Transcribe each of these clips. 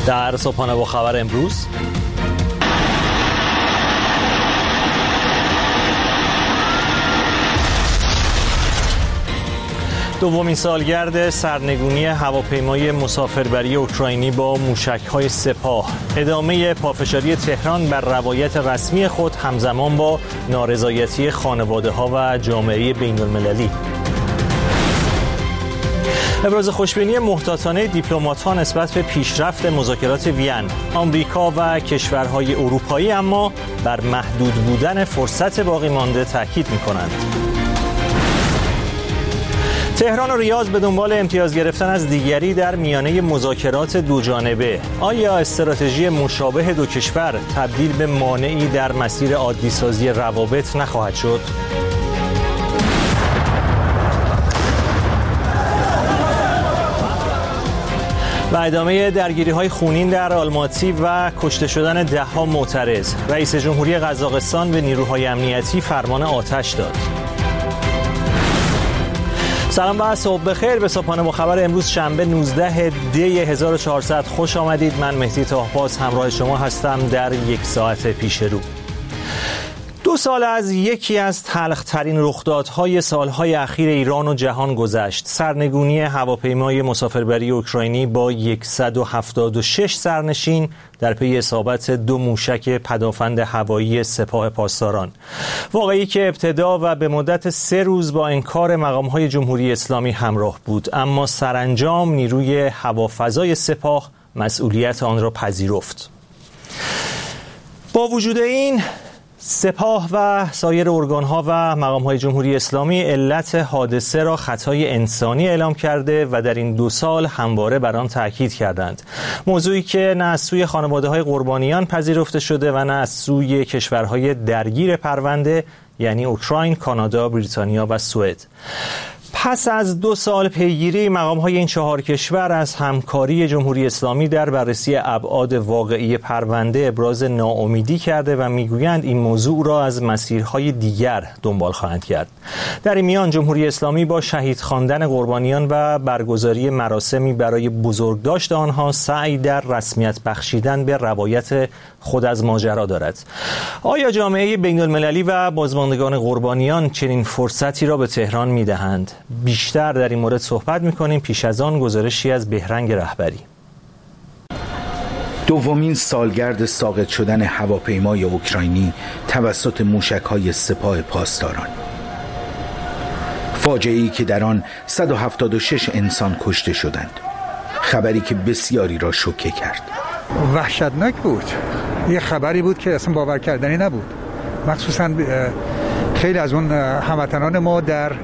در صبحانه با خبر امروز دومین سالگرد سرنگونی هواپیمای مسافربری اوکراینی با موشک‌های سپاه، ادامه پافشاری تهران بر روایت رسمی خود همزمان با نارضایتی خانواده‌ها و جامعه بین‌المللی. ابراز خوشبینی محتاطانه دیپلمات‌ها نسبت به پیشرفت مذاکرات وین. آمریکا و کشورهای اروپایی اما بر محدود بودن فرصت باقی مانده تاکید می‌کنند. تهران و ریاض به دنبال امتیاز گرفتن از دیگری در میانه مذاکرات دوجانبه. آیا استراتژی مشابه دو کشور تبدیل به مانعی در مسیر عادی‌سازی روابط نخواهد شد؟ و ادامه درگیری‌های خونین در آلماتی و کشته شدن ده‌ها معترض. رئیس جمهوری قزاقستان به نیروهای امنیتی فرمان آتش داد. سلام و صبح بخیر. به صبحانه با خبر امروز شنبه 19 دی 1400 خوش آمدید. من مهدی طاهباز همراه شما هستم در یک ساعت پیش رو. 2 سال از یکی از تلخ‌ترین رخدادهای سالهای اخیر ایران و جهان گذشت. سرنگونی هواپیمای مسافربری اوکراینی با 176 سرنشین در پی اصابت 2 موشک پدافند هوایی سپاه پاسداران. واقعی که ابتدا و به مدت 3 روز با انکار مقام‌های جمهوری اسلامی همراه بود، اما سرانجام نیروی هوافضای سپاه مسئولیت آن را پذیرفت. با وجود این، سپاه و سایر ارگان‌ها و مقام‌های جمهوری اسلامی علت حادثه را خطای انسانی اعلام کرده و در این 2 سال همواره بر آن تاکید کردند. موضوعی که نه از سوی خانواده‌های قربانیان پذیرفته شده و نه از سوی کشورهای درگیر پرونده، یعنی اوکراین، کانادا، بریتانیا و سوئد. پس از 2 سال پیگیری، مقام‌های این 4 کشور از همکاری جمهوری اسلامی در بررسی ابعاد واقعی پرونده ابراز ناامیدی کرده و میگویند این موضوع را از مسیرهای دیگر دنبال خواهند کرد. در این میان جمهوری اسلامی با شهید خواندن قربانیان و برگزاری مراسمی برای بزرگداشت آنها سعی در رسمیت بخشیدن به روایت خود از ماجرا دارد. آیا جامعه بین‌المللی و بازماندگان قربانیان چنین فرصتی را به تهران می‌دهند؟ بیشتر در این مورد صحبت می‌کنیم. پیش از آن گزارشی از بهرنگ رهبری. دومین سالگرد ساقط شدن هواپیمای اوکراینی توسط موشک‌های سپاه پاسداران. فاجعه‌ای که در آن 176 انسان کشته شدند. خبری که بسیاری را شوکه کرد. وحشتناک بود. یه خبری بود که اصلا باور کردنی نبود. مخصوصا خیلی از اون هموطنان ما در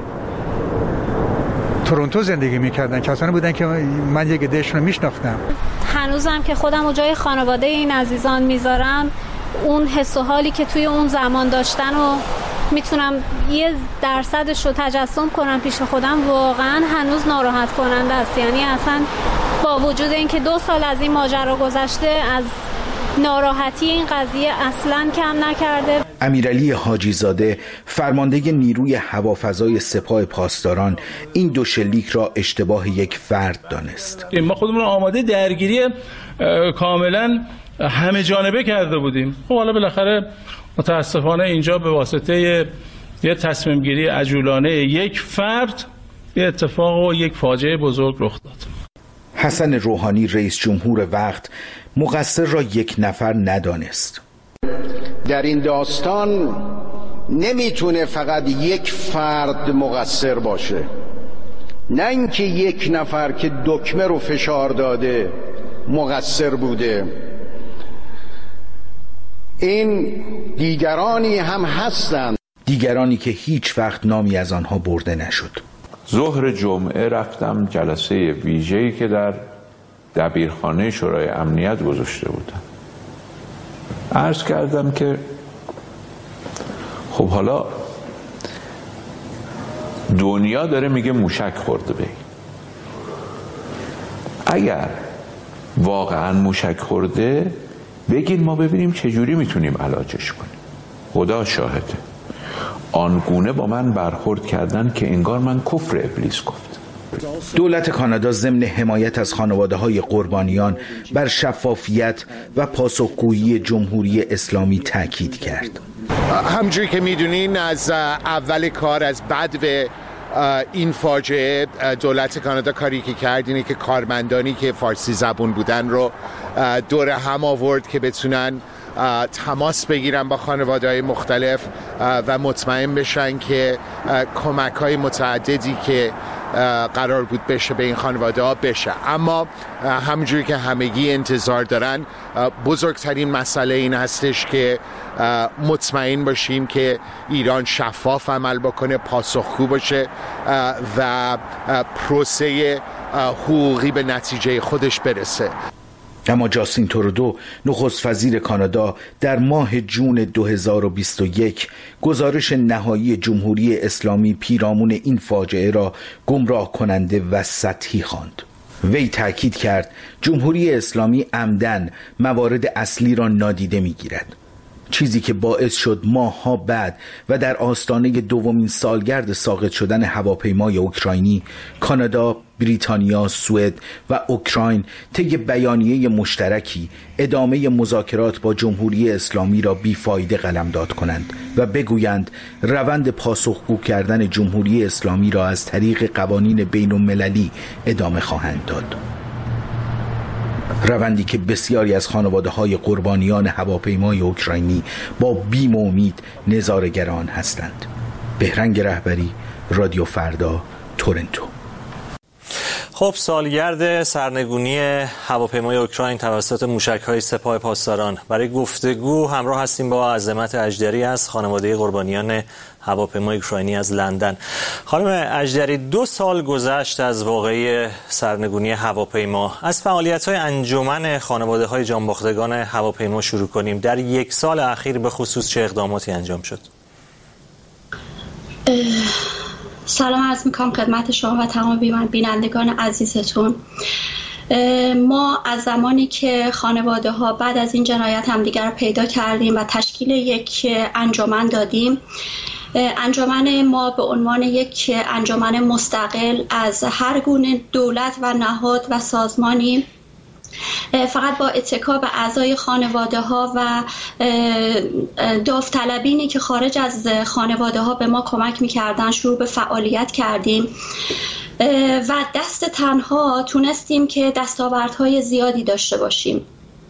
تورنتو زندگی میکردن، کسانی بودن که من یک عده‌شون رو میشناختم. هنوزم که خودم و جای خانواده این عزیزان میذارم، اون حس و حالی که توی اون زمان داشتن و میتونم 1% رو تجسم کنم پیش خودم، واقعا هنوز ناراحت کننده است. یعنی اصلا با وجود اینکه 2 سال از این ماجرا گذشته، از ناراحتی این قضیه اصلاً کم نکرده. امیرعلی حاجی زاده، فرمانده نیروی هوافضای سپاه پاسداران، این 2 شلیک را اشتباه یک فرد دانست. ما خودمون آماده درگیری کاملا همه جانبه کرده بودیم. خب حالا بالاخره متاسفانه اینجا به واسطه یه تصمیم گیری عجولانه یک فرد، یه اتفاق و یک فاجعه بزرگ رخ داد. حسن روحانی، رئیس جمهور وقت، مقصر را 1 نفر ندانست. در این داستان نمیتونه فقط یک فرد مقصر باشه، نه اینکه 1 نفر که دکمه رو فشار داده مقصر بوده. این دیگرانی هم هستند، دیگرانی که هیچ وقت نامی از آنها برده نشد. ظهر جمعه رفتم جلسه ویژه‌ای که در دبیرخانه شورای امنیت گذاشته بودم. عرض کردم که خب حالا دنیا داره میگه موشک خورده به این. اگر واقعا موشک خورده بگین ما ببینیم چجوری میتونیم علاجش کنیم. خدا شاهده آنگونه با من برخورد کردن که انگار من کفر ابلیس گفت. دولت کانادا ضمن حمایت از خانواده‌های قربانیان بر شفافیت و پاسخگویی جمهوری اسلامی تاکید کرد. همونجوری که میدونین از اول کار، از بعد این فاجعه، دولت کانادا کاری که کرد اینه که کارمندانی که فارسی زبون بودن رو دور هم آورد که بتونن تماس بگیرن با خانواده‌های مختلف و مطمئن بشن که کمک‌های متعددی که قرار بود بشه به این خانواده‌ها بشه. اما همونجوری که همگی انتظار دارن، بزرگترین مسئله این هستش که مطمئن باشیم که ایران شفاف عمل بکنه، پاسخگو باشه و پروسه حقوقی به نتیجه خودش برسه. اما جاستین ترودو، نخست وزیر کانادا، در ماه جون 2021 گزارش نهایی جمهوری اسلامی پیرامون این فاجعه را گمراه کننده و سطحی خواند. وی تاکید کرد جمهوری اسلامی عمدن موارد اصلی را نادیده می‌گیرد، چیزی که باعث شد ماه‌ها بعد و در آستانه دومین سالگرد ساقط شدن هواپیمای اوکراینی، کانادا، بریتانیا، سوئد و اوکراین طی بیانیه مشترکی ادامه مذاکرات با جمهوری اسلامی را بیفایده قلمداد کنند و بگویند روند پاسخگو کردن جمهوری اسلامی را از طریق قوانین بین المللی ادامه خواهند داد. روندی که بسیاری از خانواده‌های قربانیان هواپیمای اوکراینی با بیم و امید نظاره‌گران هستند. بهرنگ رهبری، رادیو فردا، تورنتو. خب، سالگرد سرنگونی هواپیمای اوکراین توسط موشک‌های سپاه پاسداران. برای گفتگو همراه هستیم با عظمت اژدری از خانواده قربانیان هواپیمای اوکراینی از لندن. خانم اژدری، 2 سال گذشت از واقعه سرنگونی هواپیما. از فعالیت‌های انجمن خانواده‌های جانباختگان هواپیما شروع کنیم. در 1 سال اخیر به خصوص چه اقداماتی انجام شد؟ سلام عرض میکنم خدمت شما و تمام بینندگان عزیزتون. ما از زمانی که خانواده ها بعد از این جنایت همدیگر رو پیدا کردیم و تشکیل یک انجمن دادیم، انجمن ما به عنوان یک انجمن مستقل از هر گونه دولت و نهاد و سازمانی، فقط با اتکا به اعضای خانواده ها و داوطلبینی که خارج از خانواده ها به ما کمک می‌کردن شروع به فعالیت کردیم و دست تنها تونستیم که دستاوردهای زیادی داشته باشیم.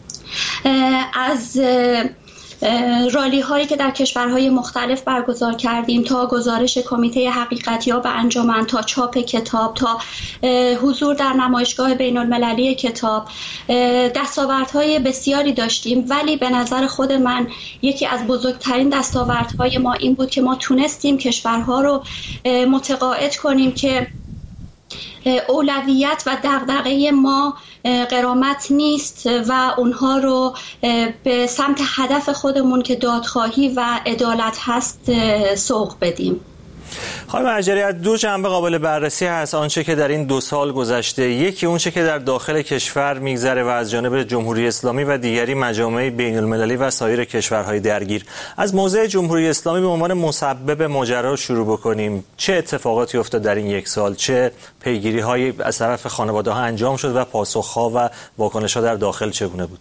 از رالی هایی که در کشورهای مختلف برگزار کردیم تا گزارش کمیته حقیقتیاب انجمن، تا چاپ کتاب، تا حضور در نمایشگاه بین المللی کتاب، دستاوردهای بسیاری داشتیم. ولی به نظر خود من یکی از بزرگترین دستاوردهای ما این بود که ما تونستیم کشورها رو متقاعد کنیم که اولویت و دغدغه ما غرامت نیست و اونها رو به سمت هدف خودمون که دادخواهی و عدالت هست سوق بدیم. خانم اژدری، از 2 جنبه قابل بررسی هست آنچه که در این 2 سال گذشته. یکی اونچه که در داخل کشور میگذره و از جانب جمهوری اسلامی و دیگری مجامع بین المللی و سایر کشورهای درگیر. از موضع جمهوری اسلامی به عنوان مسبب ماجرا شروع بکنیم. چه اتفاقاتی افتاد در این 1 سال؟ چه پیگیری‌هایی از طرف خانواده‌ها انجام شد و پاسخ‌ها و واکنش‌ها در داخل چگونه بود؟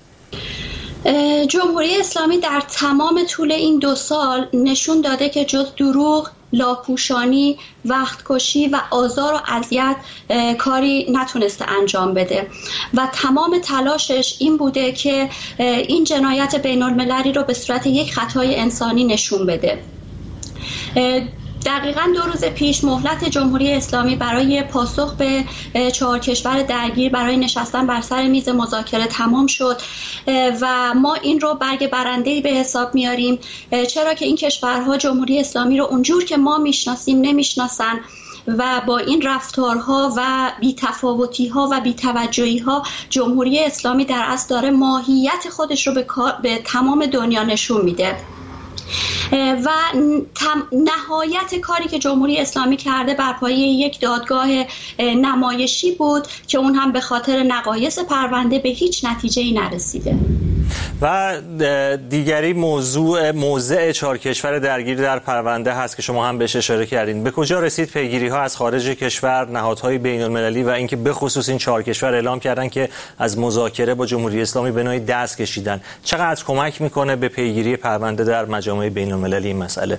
جمهوری اسلامی در تمام طول این 2 سال نشون داده که جز دروغ، لاپوشانی، وقتکشی و آزار و اذیت کاری نتونسته انجام بده و تمام تلاشش این بوده که این جنایت بین المللی رو به صورت یک خطای انسانی نشون بده. دقیقاً 2 روز پیش مهلت جمهوری اسلامی برای پاسخ به 4 کشور درگیر برای نشستن بر سر میز مذاکره تمام شد و ما این رو برگ برنده‌ای به حساب میاریم، چرا که این کشورها جمهوری اسلامی رو اونجور که ما میشناسیم نمیشناسن و با این رفتارها و بی‌تفاوتی‌ها و بی‌توجهی‌ها جمهوری اسلامی در اصل داره ماهیت خودش رو به تمام دنیا نشون میده. و نهایت کاری که جمهوری اسلامی کرده بر پایه یک دادگاه نمایشی بود که اون هم به خاطر نقایص پرونده به هیچ نتیجه‌ای نرسیده. و دیگری موضع 4 کشور درگیر در پرونده هست که شما هم بهش اشاره کردین. به کجا رسید پیگیری ها از خارج کشور، نهادهای بین المللی و اینکه به خصوص این 4 کشور اعلام کردن که از مذاکره با جمهوری اسلامی به نوعی دست کشیدن؟ چقدر کمک میکنه به پیگیری پرونده در مجامع بین المللی این مسئله؟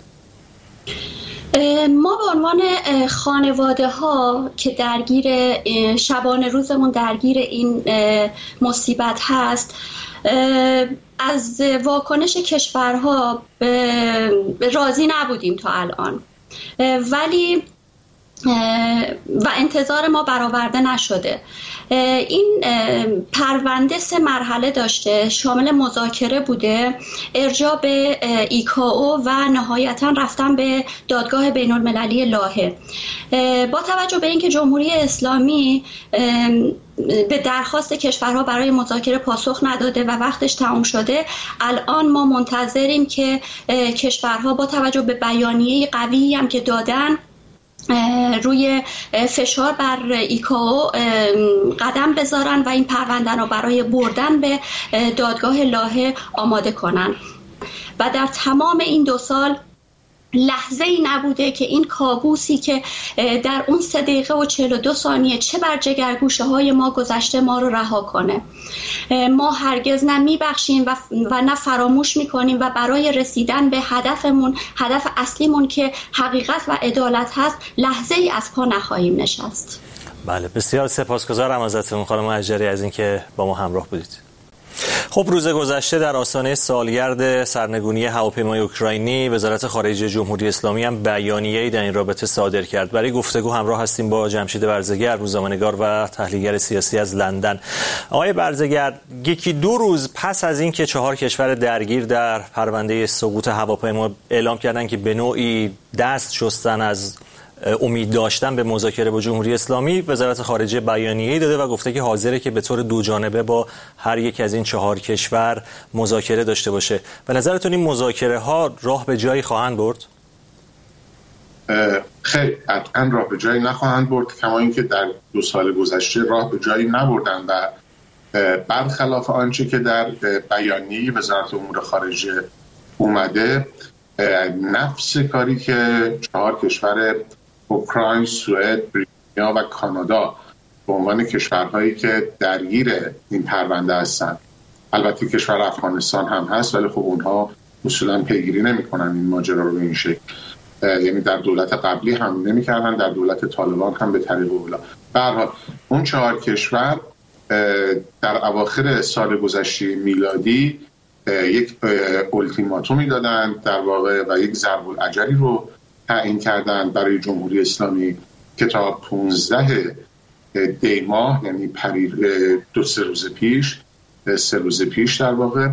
ما به عنوان خانواده ها که درگیر شبانه روزمون درگیر این مصیبت هست، از واکنش کشورها راضی نبودیم تا الان، ولی و انتظار ما برآورده نشده. این پرونده 3 مرحله داشته، شامل مذاکره بوده، ارجاع به ایکائو و نهایتاً رفتن به دادگاه بین المللی لاهه. با توجه به اینکه جمهوری اسلامی به درخواست کشورها برای مذاکره پاسخ نداده و وقتش تمام شده، الان ما منتظریم که کشورها با توجه به بیانیه قویی هم که دادن روی فشار بر ایکائو قدم بذارن و این پرونده رو برای بردن به دادگاه لاهه آماده کنن. و در تمام این 2 سال لحظه ای نبوده که این کابوسی که در اون 3 دقیقه و 42 ثانیه چه بر جگرگوشه های ما گذشته ما رو رها کنه. ما هرگز نه میبخشیم و نه فراموش میکنیم و برای رسیدن به هدفمون، هدف اصلیمون که حقیقت و عدالت هست، لحظه ای از پا نخواهیم نشست. بله، بسیار سپاسگزارم ازتون خانم اجری از اینکه با ما همراه بودید. خب، روز گذشته در آستانه سالگرد سرنگونی هواپیمای اوکراینی، وزارت خارجه جمهوری اسلامی هم بیانیه‌ای در این رابطه صادر کرد. برای گفتگو همراه هستیم با جمشید برزگر، روزنامه‌نگار و تحلیلگر سیاسی از لندن. آقای برزگر، 1-2 روز پس از اینکه 4 کشور درگیر در پرونده سقوط هواپیما اعلام کردن که به نوعی دست شستن از امید داشتن به مذاکره با جمهوری اسلامی، وزارت خارجه بیانیه‌ای داده و گفته که حاضره که به طور 2 جانبه با هر یک از این 4 کشور مذاکره داشته باشه. به نظرتون این مذاکره ها راه به جایی خواهند برد؟ خیر، قطعا راه به جایی نخواهند برد، کما اینکه در 2 سال گذشته راه به جایی نبردن و برخلاف آنچه که در بیانیه وزارت امور خارجه اومده، نفس کاری که 4 کشور اوکراین، سوئد، بریتانیا و کانادا به عنوان کشورهایی که درگیر این پرونده هستند، البته کشور افغانستان هم هست، ولی خب اونها اصولا پیگیری نمی‌کنن این ماجرا رو به این شکل، یعنی در دولت قبلی هم نمی‌کردن، در دولت طالبان هم به طریق اولا. به هر حال اون 4 کشور در اواخر سال گذشته میلادی یک اولتیماتومی دادن در واقع و یک ضرب الاجلی رو تعیین کردن برای جمهوری اسلامی که تا 15 دی ماه، یعنی 2-3 روز پیش، 3 روز پیش در واقع،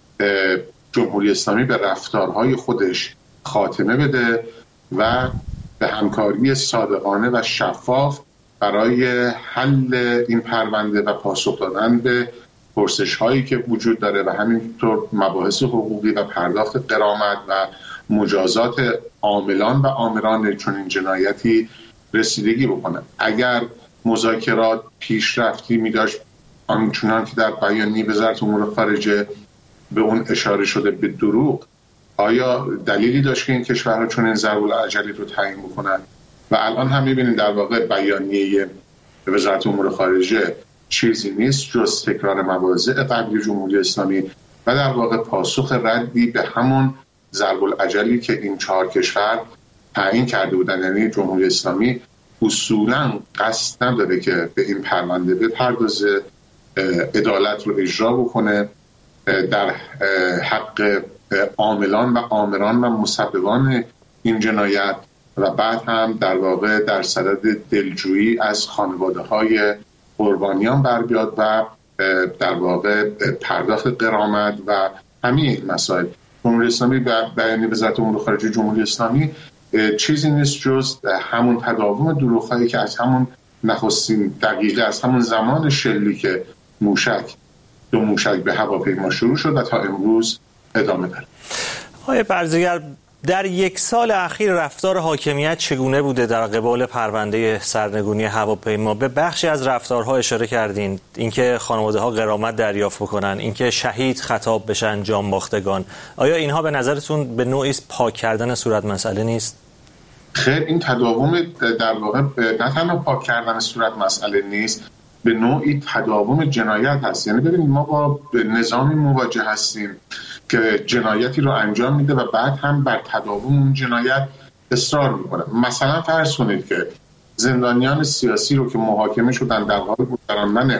جمهوری اسلامی به رفتارهای خودش خاتمه بده و به همکاری صادقانه و شفاف برای حل این پرونده و پاسخ دادن به پرسش هایی که وجود داره و همینطور مباحث حقوقی و پرداخت غرامت و مجازات عاملان و آمران چنین جنایتی رسیدگی بکنه. اگر مذاکرات پیشرفتی می داشت آنچنان که در بیانیه وزارت امور خارجه به اون اشاره شده به دروغ، آیا دلیلی داشت که این کشورها چنین ضرب الاجلی رو تعیین بکنن؟ و الان هم می‌بینید در واقع بیانیه وزارت امور خارجه چیزی نیست جز تکرار مواضع قبلی جمهوری اسلامی و در واقع پاسخ ردی به همون ضرب الاجلی که این 4 کشور تعیین کرده بودن. یعنی جمهوری اسلامی اصولاً قصد نداره که به این پرونده بپردازه، عدالت رو اجرا بکنه در حق عاملان و آمران و مسببان این جنایت و بعد هم در واقع در صدد دلجویی از خانواده‌های قربانیان بر بیاد و در واقع پرداخت غرامت و همه این مسائل. جمهوری اسلامی بیانیه وزارت امور خارجه جمهوری اسلامی چیزی نیست جز همون تداوم دروغ‌هایی که از همون نخستین دقیقه، از همون زمان شلیک دو موشک به هواپیما شروع شد و تا امروز ادامه داره. آقای برزگر، در یک سال اخیر رفتار حاکمیت چگونه بوده در قبال پرونده سرنگونی هواپیما؟ به بخشی از رفتارها اشاره کردین، اینکه خانواده‌ها غرامت دریافت بکنن، اینکه شهید خطاب بشن جانباختگان. آیا اینها به نظرتون به نوعی پاک کردن صورت مسئله نیست؟ خیر، این تداوم در واقع نه تنها پاک کردن صورت مسئله نیست، به نوعی تداوم جنایت هست. یعنی ببینید ما با نظامی مواجه هستیم که جنایتی رو انجام میده و بعد هم بر تداوم اون جنایت اصرار میکنه. مثلا فرض کنید که زندانیان سیاسی رو که محاکمه شدن در حال گذراندن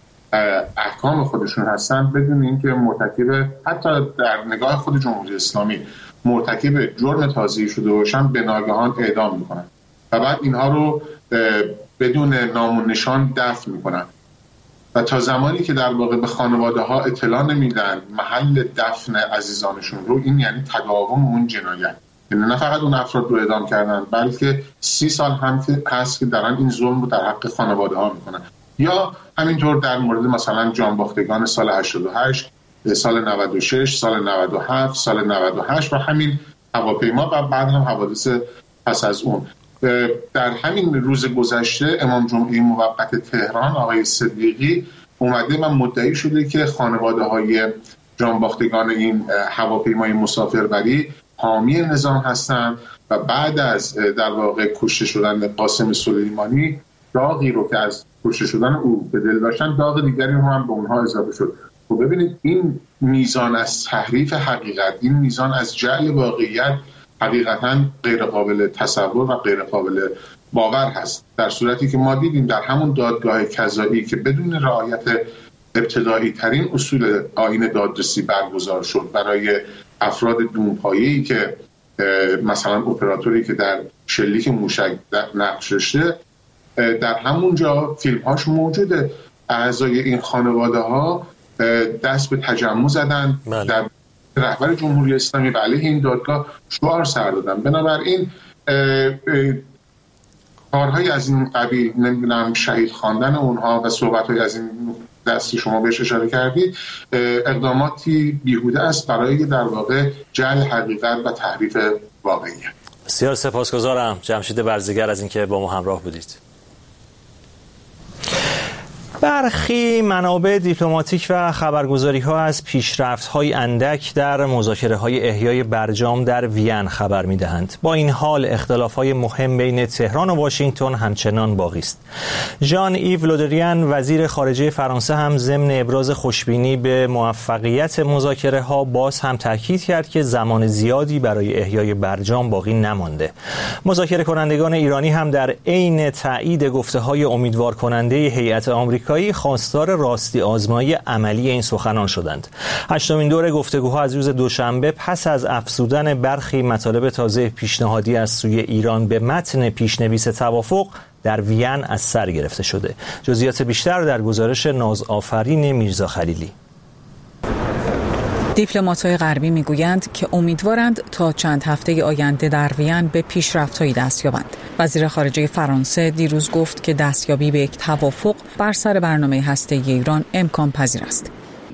احکام خودشون هستن، بدون اینکه مرتکب، حتی در نگاه خود جمهوری اسلامی، مرتکب جرم تازه‌ای شده باشن، به ناگهان اعدام میکنن و بعد اینها رو بدون نام و نشان دفن میکنن و تا زمانی که در واقع به خانواده ها اطلاع نمیدن محل دفن عزیزانشون رو، این یعنی تداوم اون جنایت. یعنی نه فقط اون افراد رو اعدام کردن، بلکه 30 سال هم هست که دارن این ظلم رو در حق خانواده ها میکنن. یا همینطور در مورد مثلا جانباختگان سال 88، سال 96، سال 97، سال 98 و همین هواپیما و بعد هم حوادث پس از اون. در همین روز گذشته امام جمعه موقت تهران آقای صدیقی اومده و مدعی شده که خانواده‌های جانباختگان این هواپیمای مسافربری حامی نظام هستند و بعد از در واقع کشته شدن قاسم سلیمانی، داغی رو که از کشته شدن او به دل داشتن، داغ دیگری رو هم به اونها اضافه شد. خب ببینید این میزان از تحریف حقیقت، این میزان از جعل واقعیت حقیقتاً غیر قابل تصور و غیر قابل باور هست. در صورتی که ما دیدیم در همون دادگاه قضایی که بدون رعایت ابتدایی ترین اصول آیین دادرسی برگزار شد برای افراد دونپایه‌ای که مثلا اپراتوری که در شلیک موشک نقش داشته، در همونجا فیلم‌هاش موجوده، اعضای این خانواده ها دست به تجمع زدن، در رهبر جمهوری اسلامی و علیه این دادگاه شعار سر دادن. بنابراین کارهای از این قبیل، نمیدونم شهید خواندن اونها و صحبت‌های از این دستی شما بهش اشاره کردید، اقداماتی بیهوده است برای در واقع جعل حقیقت و تحریف واقعیت. بسیار سپاسگزارم جمشید برزگر از اینکه با ما همراه بودید. برخی منابع دیپلماتیک و خبرگزاری‌ها از پیشرفت‌های اندک در مذاکره‌های احیای برجام در وین خبر می‌دهند. با این حال اختلاف‌های مهم بین تهران و واشنگتن همچنان باقی است. ژان ایو لودریان وزیر خارجه فرانسه هم ضمن ابراز خوشبینی به موفقیت مذاکره‌ها باز هم تاکید کرد که زمان زیادی برای احیای برجام باقی نمانده. مذاکره کنندگان ایرانی هم در عین تایید گفته‌های امیدوار کننده هیئت آمریکایی خواستار راستی آزمایی عملی این سخنان شدند. هشتمین دور گفتگوها از روز دوشنبه پس از افزودن برخی مطالب تازه پیشنهادی از سوی ایران به متن پیشنویس توافق در وین از سر گرفته شده. جزئیات بیشتر در گزارش نازآفرین میرزا خلیلی. دیپلمات‌های غربی میگویند که امیدوارند تا چند هفته آینده در وین به پیشرفت‌هایی دست یابند. وزیر خارجه فرانسه دیروز گفت که دستیابی به یک توافق بر سر برنامه هسته‌ای ایران امکان پذیر است.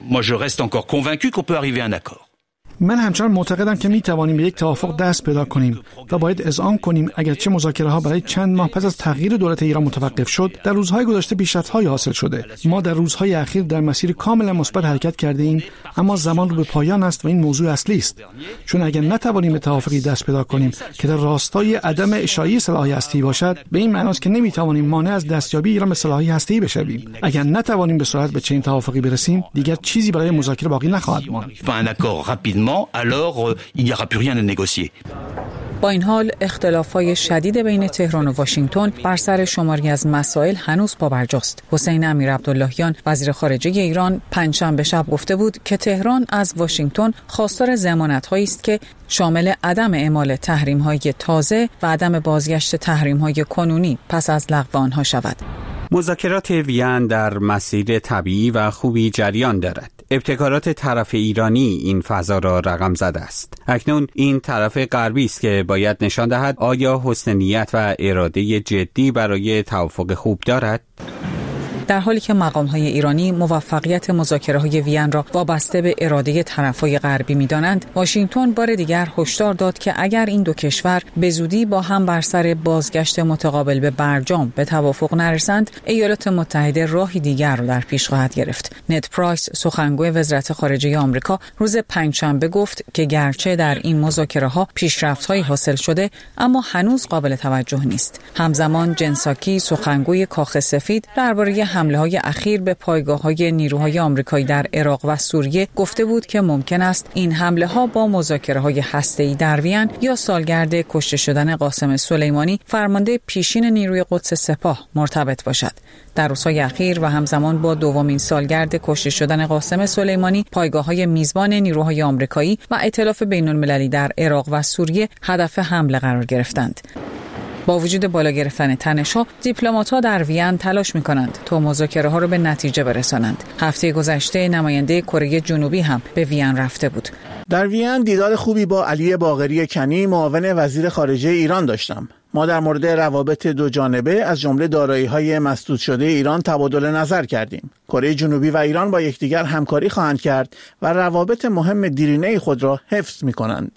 من همچنان معتقدم که می توانیم به یک توافق دست پیدا کنیم و باید اذعان کنیم اگرچه مذاکره‌ها برای چند ماه پس از تغییر دولت ایران متوقف شد، در روزهای گذشته پیشرفت‌هایی حاصل شده. ما در روزهای اخیر در مسیر کاملا مثبت حرکت کرده ایم، اما زمان رو به پایان است و این موضوع اصلی است. چون اگر نتوانیم به توافقی دست پیدا کنیم که در راستای عدم اشاعه سلاح هسته‌ای باشد، به این معنی است که نمی‌توانیم مانع از دستیابی ایران به سلاح هسته‌ای بشویم. اگر نتوانیم به سرعت به چنین توافقی برسیم، دیگر چیزی برای مذاکره باقی نخواهد ماند. alors il n'y aura plus rien à négocier. با این حال اختلاف‌های شدید بین تهران و واشنگتن بر سر شماری از مسائل هنوز پابرجاست. حسین امیر عبداللهیان وزیر خارجه ایران پنجشنبه شب گفته بود که تهران از واشنگتن خواستار ضمانت‌هایی است که شامل عدم اعمال تحریم‌های تازه و عدم بازگشت تحریم‌های کنونی پس از لغو آنها شود. مذاکرات وین در مسیر طبیعی و خوبی جریان دارد. ابتکارات طرف ایرانی این فضا را رقم زده است. اکنون این طرف غربی است که باید نشان دهد آیا حسن نیت و اراده جدی برای توافق خوب دارد؟ در حالی که مقام‌های ایرانی موفقیت مذاکره‌های وین را وابسته به اراده طرف‌های غربی می‌دانند، واشنگتن بار دیگر هشدار داد که اگر این دو کشور به زودی با هم بر سر بازگشت متقابل به برجام به توافق نرسند، ایالات متحده راهی دیگر را در پیش خواهد گرفت. نت پرایس، سخنگوی وزارت خارجه آمریکا، روز پنجشنبه گفت که گرچه در این مذاکره‌ها پیشرفت‌هایی حاصل شده، اما هنوز قابل توجه نیست. همزمان جن ساکی، سخنگوی کاخ سفید، درباره حمله‌های اخیر به پایگاه‌های نیروهای آمریکایی در عراق و سوریه گفته بود که ممکن است این حمله‌ها با مذاکره‌های هسته‌ای در وین یا سالگرد کشته شدن قاسم سلیمانی، فرمانده پیشین نیروی قدس سپاه، مرتبط باشد. در روزهای اخیر و همزمان با دومین سالگرد کشته شدن قاسم سلیمانی، پایگاه‌های میزبان نیروهای آمریکایی و ائتلاف بین‌المللی در عراق و سوریه هدف حمله قرار گرفتند. با وجود بالا گرفتن تنش‌ها، دیپلمات‌ها در وین تلاش می‌کنند تا مذاکره‌ها را به نتیجه برسانند. هفته گذشته نماینده کره جنوبی هم به وین رفته بود. در وین دیدار خوبی با علی باقری کنی، معاون وزیر خارجه ایران داشتم. ما در مورد روابط دو جانبه از جمله دارایی‌های مسدود شده ایران تبادل نظر کردیم. کره جنوبی و ایران با یکدیگر همکاری خواهند کرد و روابط مهم دیرینه خود را حفظ می‌کنند.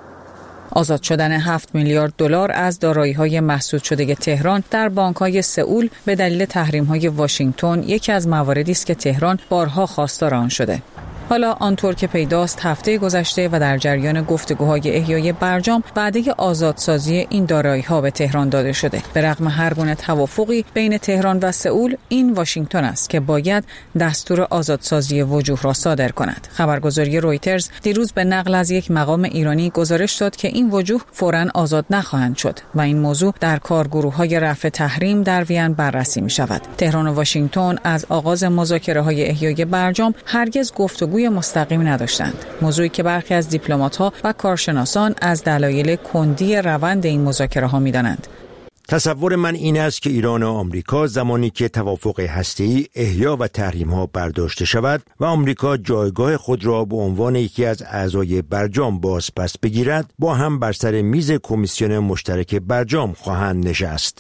آزاد شدن 7 میلیارد دلار از دارایی‌های مسدود شده تهران در بانک‌های سئول به دلیل تحریم‌های واشنگتن یکی از مواردی است که تهران بارها خواستار آن شده. حالا آنطور که پیداست هفته گذشته و در جریان گفتگوهای احیای برجام وعده آزادسازی این دارایی‌ها به تهران داده شده. به رغم هر گونه توافقی بین تهران و سئول، این واشنگتن است که باید دستور آزادسازی وجوه را صادر کند. خبرگزاری رویترز دیروز به نقل از یک مقام ایرانی گزارش داد که این وجوه فوراً آزاد نخواهند شد و این موضوع در کارگروه‌های رفع تحریم در وین بررسی می‌شود. تهران و واشنگتن از آغاز مذاکره‌های احیای برجام هرگز گفتگو مستقیم نداشتند، موضوعی که برخی از دیپلمات‌ها و کارشناسان از دلایل کندی روند این مذاکره‌ها می‌دانند. تصور من این است که ایران و آمریکا زمانی که توافق هسته‌ای احیا و تحریم‌ها برداشته شود و آمریکا جایگاه خود را به عنوان یکی از اعضای برجام باز پس بگیرد، با هم بر سر میز کمیسیون مشترک برجام خواهند نشست.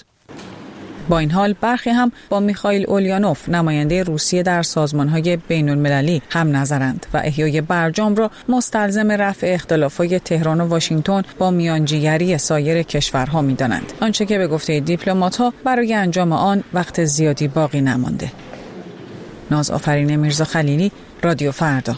با این حال برخی هم با میخائیل اولیانوف، نماینده روسیه در سازمان‌های بین‌المللی، هم نظرند و احیای برجام را مستلزم رفع اختلافات تهران و واشنگتن با میانجیگری سایر کشورها می‌دانند. آنچه که به گفته دیپلمات‌ها برای انجام آن وقت زیادی باقی نمانده. نازآفرین میرزا خلیلی، رادیو فردا.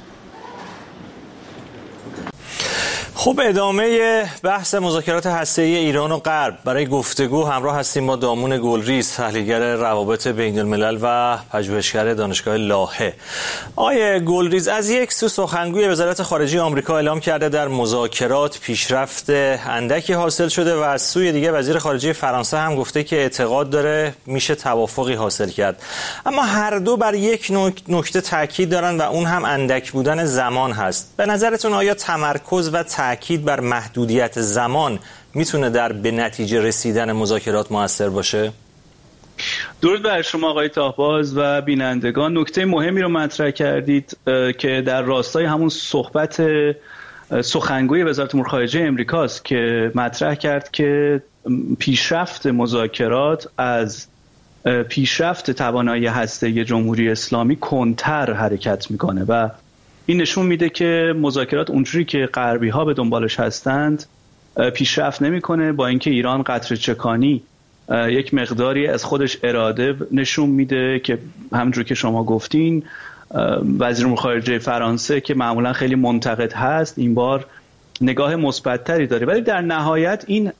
خب ادامه بحث مذاکرات هسته‌ای ایران و غرب. برای گفتگو همراه هستیم با دامون گلریز، تحلیلگر روابط بین الملل و پژوهشگر دانشگاه لاهه. آقای گلریز، از یک سو سخنگوی وزارت خارجه آمریکا اعلام کرده در مذاکرات پیشرفت اندکی حاصل شده و از سوی دیگه وزیر خارجه فرانسه هم گفته که اعتقاد داره میشه توافقی حاصل کرد. اما هر دو بر یک نکته تاکید دارن و اون هم اندک بودن زمان هست. به نظرتون آیا تمرکز و تأکید بر محدودیت زمان میتونه در به نتیجه رسیدن مذاکرات موثر باشه؟ درود بر شما آقای تاهباز و بینندگان. نکته مهمی رو مطرح کردید که در راستای همون صحبت سخنگوی وزارت امور خارجه امریکاست که مطرح کرد که پیشرفت مذاکرات از پیشرفت توانایی هسته‌ای جمهوری اسلامی کندتر حرکت میکنه و این نشون میده که مذاکرات اونجوری که غربی ها به دنبالش هستند پیشرفت نمیکنه، با اینکه ایران قطره چکانی یک مقداری از خودش اراده نشون میده که همونجوری که شما گفتین وزیر امور خارجه فرانسه که معمولا خیلی منتقد هست این بار نگاه مثبت‌تری داره، ولی در نهایت این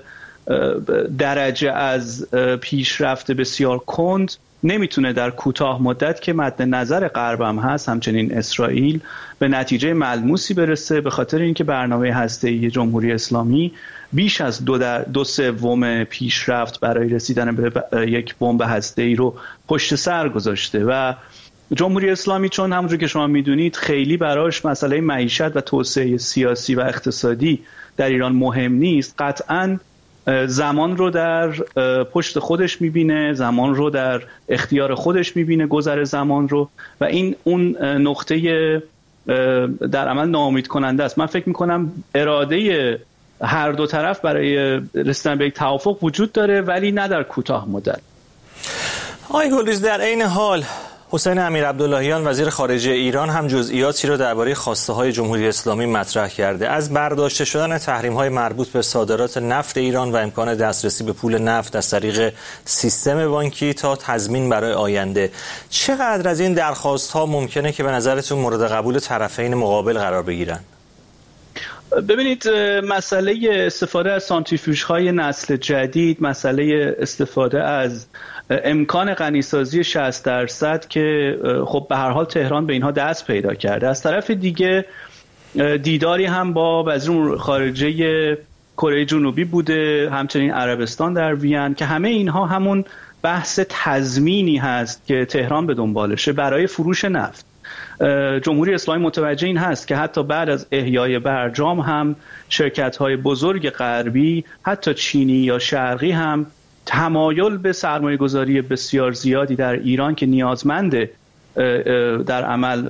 درجه از پیشرفت بسیار کند نمیتونه در کوتاه مدت که مد نظر غرب هم هست، همچنین اسرائیل، به نتیجه ملموسی برسه، به خاطر اینکه برنامه هسته‌ای جمهوری اسلامی بیش از 2/3 پیشرفت برای رسیدن به یک بمب هسته‌ای رو پشت سر گذاشته و جمهوری اسلامی چون همونجور که شما میدونید خیلی براش مسئله معیشت و توسعه سیاسی و اقتصادی در ایران مهم نیست، قطعاً زمان رو در پشت خودش میبینه، زمان رو در اختیار خودش میبینه، گذر زمان رو، و این اون نقطه در عمل ناامید کننده است. من فکر میکنم اراده هر دو طرف برای رسیدن به یک توافق وجود داره، ولی نه در کوتاه مدت. آقای گلریز، در عین حال حسین امیرعبداللهیان وزیر خارجه ایران هم جزئیاتی را درباره خواسته‌های جمهوری اسلامی مطرح کرده، از برداشته شدن تحریم‌های مربوط به صادرات نفت ایران و امکان دسترسی به پول نفت از طریق سیستم بانکی تا تضمین برای آینده. چقدر از این درخواست‌ها ممکنه که به نظرتون مورد قبول طرفین مقابل قرار بگیرن؟ ببینید، مسئله استفاده از سانتریفیوژهای نسل جدید، مسئله استفاده از امکان غنیسازی 60% که خب به هر حال تهران به اینها دست پیدا کرده. از طرف دیگه دیداری هم با وزیر امور خارجه کره جنوبی بوده، همچنین عربستان در وین، که همه اینها همون بحث تضمینی هست که تهران به دنبالشه برای فروش نفت. جمهوری اسلامی متوجه این هست که حتی بعد از احیای برجام هم شرکت‌های بزرگ غربی، حتی چینی یا شرقی، هم تمایل به سرمایه‌گذاری بسیار زیادی در ایران که نیازمند در عمل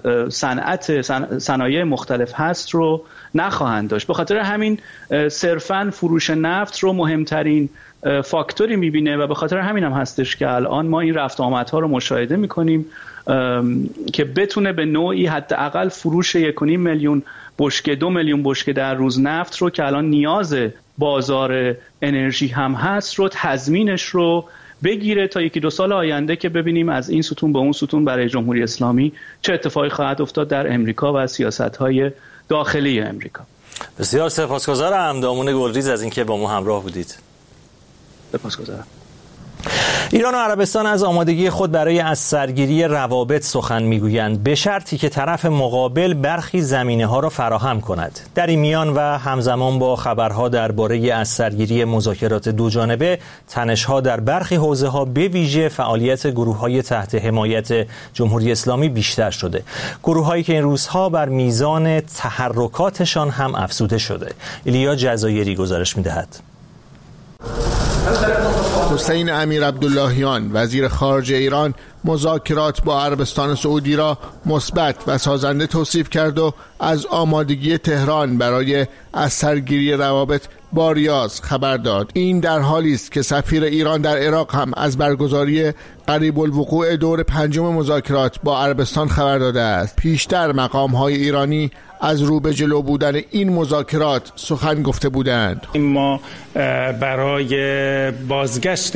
صنایع مختلف هست رو نخواهند داشت. به خاطر همین صرفاً فروش نفت رو مهمترین فاکتوری می‌بینه و به خاطر همین هم هستش که الان ما این رفت آمدها رو مشاهده می‌کنیم که بتونه به نوعی حداقل فروش 1.5 میلیون بشکه 2 میلیون بشکه در روز نفت رو که الان نیاز بازار انرژی هم هست رو تضمینش رو بگیره تا 1-2 سال آینده که ببینیم از این ستون به اون ستون برای جمهوری اسلامی چه اتفاقی خواهد افتاد در امریکا و سیاست‌های داخلی امریکا. بسیار سپاسگزارم دامون گلریز از اینکه با ما همراه بودید. سپاسگزارم. ایران و عربستان از آمادگی خود برای از سرگیری روابط سخن میگویند، به شرطی که طرف مقابل برخی زمینه‌ها را فراهم کند. در این میان و همزمان با خبرها درباره از سرگیری مذاکرات دوجانبه، تنش‌ها در برخی حوزه‌ها به ویژه فعالیت گروه‌های تحت حمایت جمهوری اسلامی بیشتر شده. گروه‌هایی که این روزها بر میزان تحرکاتشان هم افزوده شده. ایلیا جزایری گزارش می‌دهد. حسین امیرعبداللهیان وزیر خارجه ایران مذاکرات با عربستان سعودی را مثبت و سازنده توصیف کرد و از آمادگی تهران برای از سرگیری روابط با ریاض خبر داد. این در حالی است که سفیر ایران در عراق هم از برگزاری قریب الوقوع دور 5 مذاکرات با عربستان خبر داده است. پیشتر مقام‌های ایرانی از رو به جلو بودن این مذاکرات سخن گفته بودند. ما برای بازگشت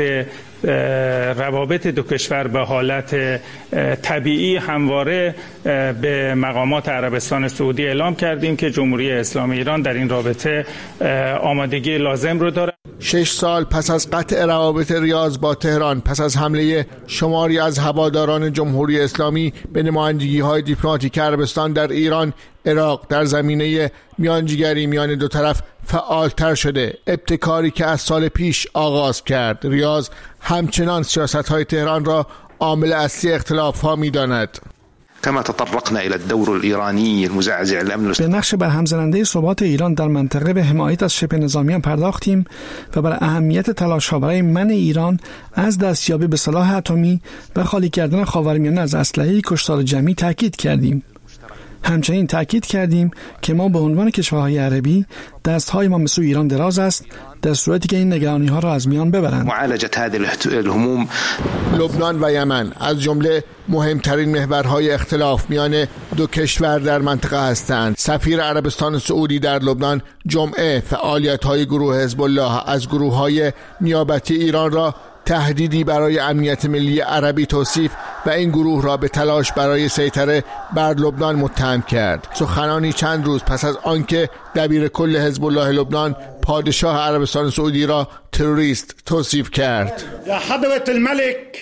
روابط دو کشور به حالت طبیعی همواره به مقامات عربستان سعودی اعلام کردیم که جمهوری اسلامی ایران در این رابطه آمادگی لازم رو دارد. 6 سال پس از قطع روابط ریاض با تهران، پس از حمله شماری از هواداران جمهوری اسلامی به نمایندگی‌های دیپلماتیک عربستان در ایران، عراق در زمینه میانجیگری میان دو طرف فعالتر شده. ابتکاری که از سال پیش آغاز کرد. ریاض همچنان سیاست‌های تهران را عامل اصلی اختلاف‌ها می‌داند. كما تطرقنا الى الدور الايراني المزعزع للامن به نقش برهم‌زننده ثبات ایران در منطقه به حمایت از شبه نظامیان پرداختیم و بر اهمیت تلاش‌ها برای منع ایران از دستیابی به سلاح اتمی و خالی کردن خاورمیانه از اسلحه کشتار جمعی تاکید کردیم. همچنین تاکید کردیم که ما به عنوان کشورهای عربی دست‌های ما به سوی ایران دراز است، در صورتی که این نگرانی‌ها را از میان ببرند. معالجه هذه الهموم. لبنان و یمن از جمله مهمترین محورهای اختلاف میان دو کشور در منطقه هستند. سفیر عربستان سعودی در لبنان جمعه فعالیت‌های گروه حزب الله از گروه‌های نیابتی ایران را تهدیدی برای امنیت ملی عربی توصیف و این گروه را به تلاش برای سیطره بر لبنان متهم کرد. سخنانی چند روز پس از آنکه دبیر کل حزب الله لبنان پادشاه عربستان سعودی را تروریست توصیف کرد. حضرة الملك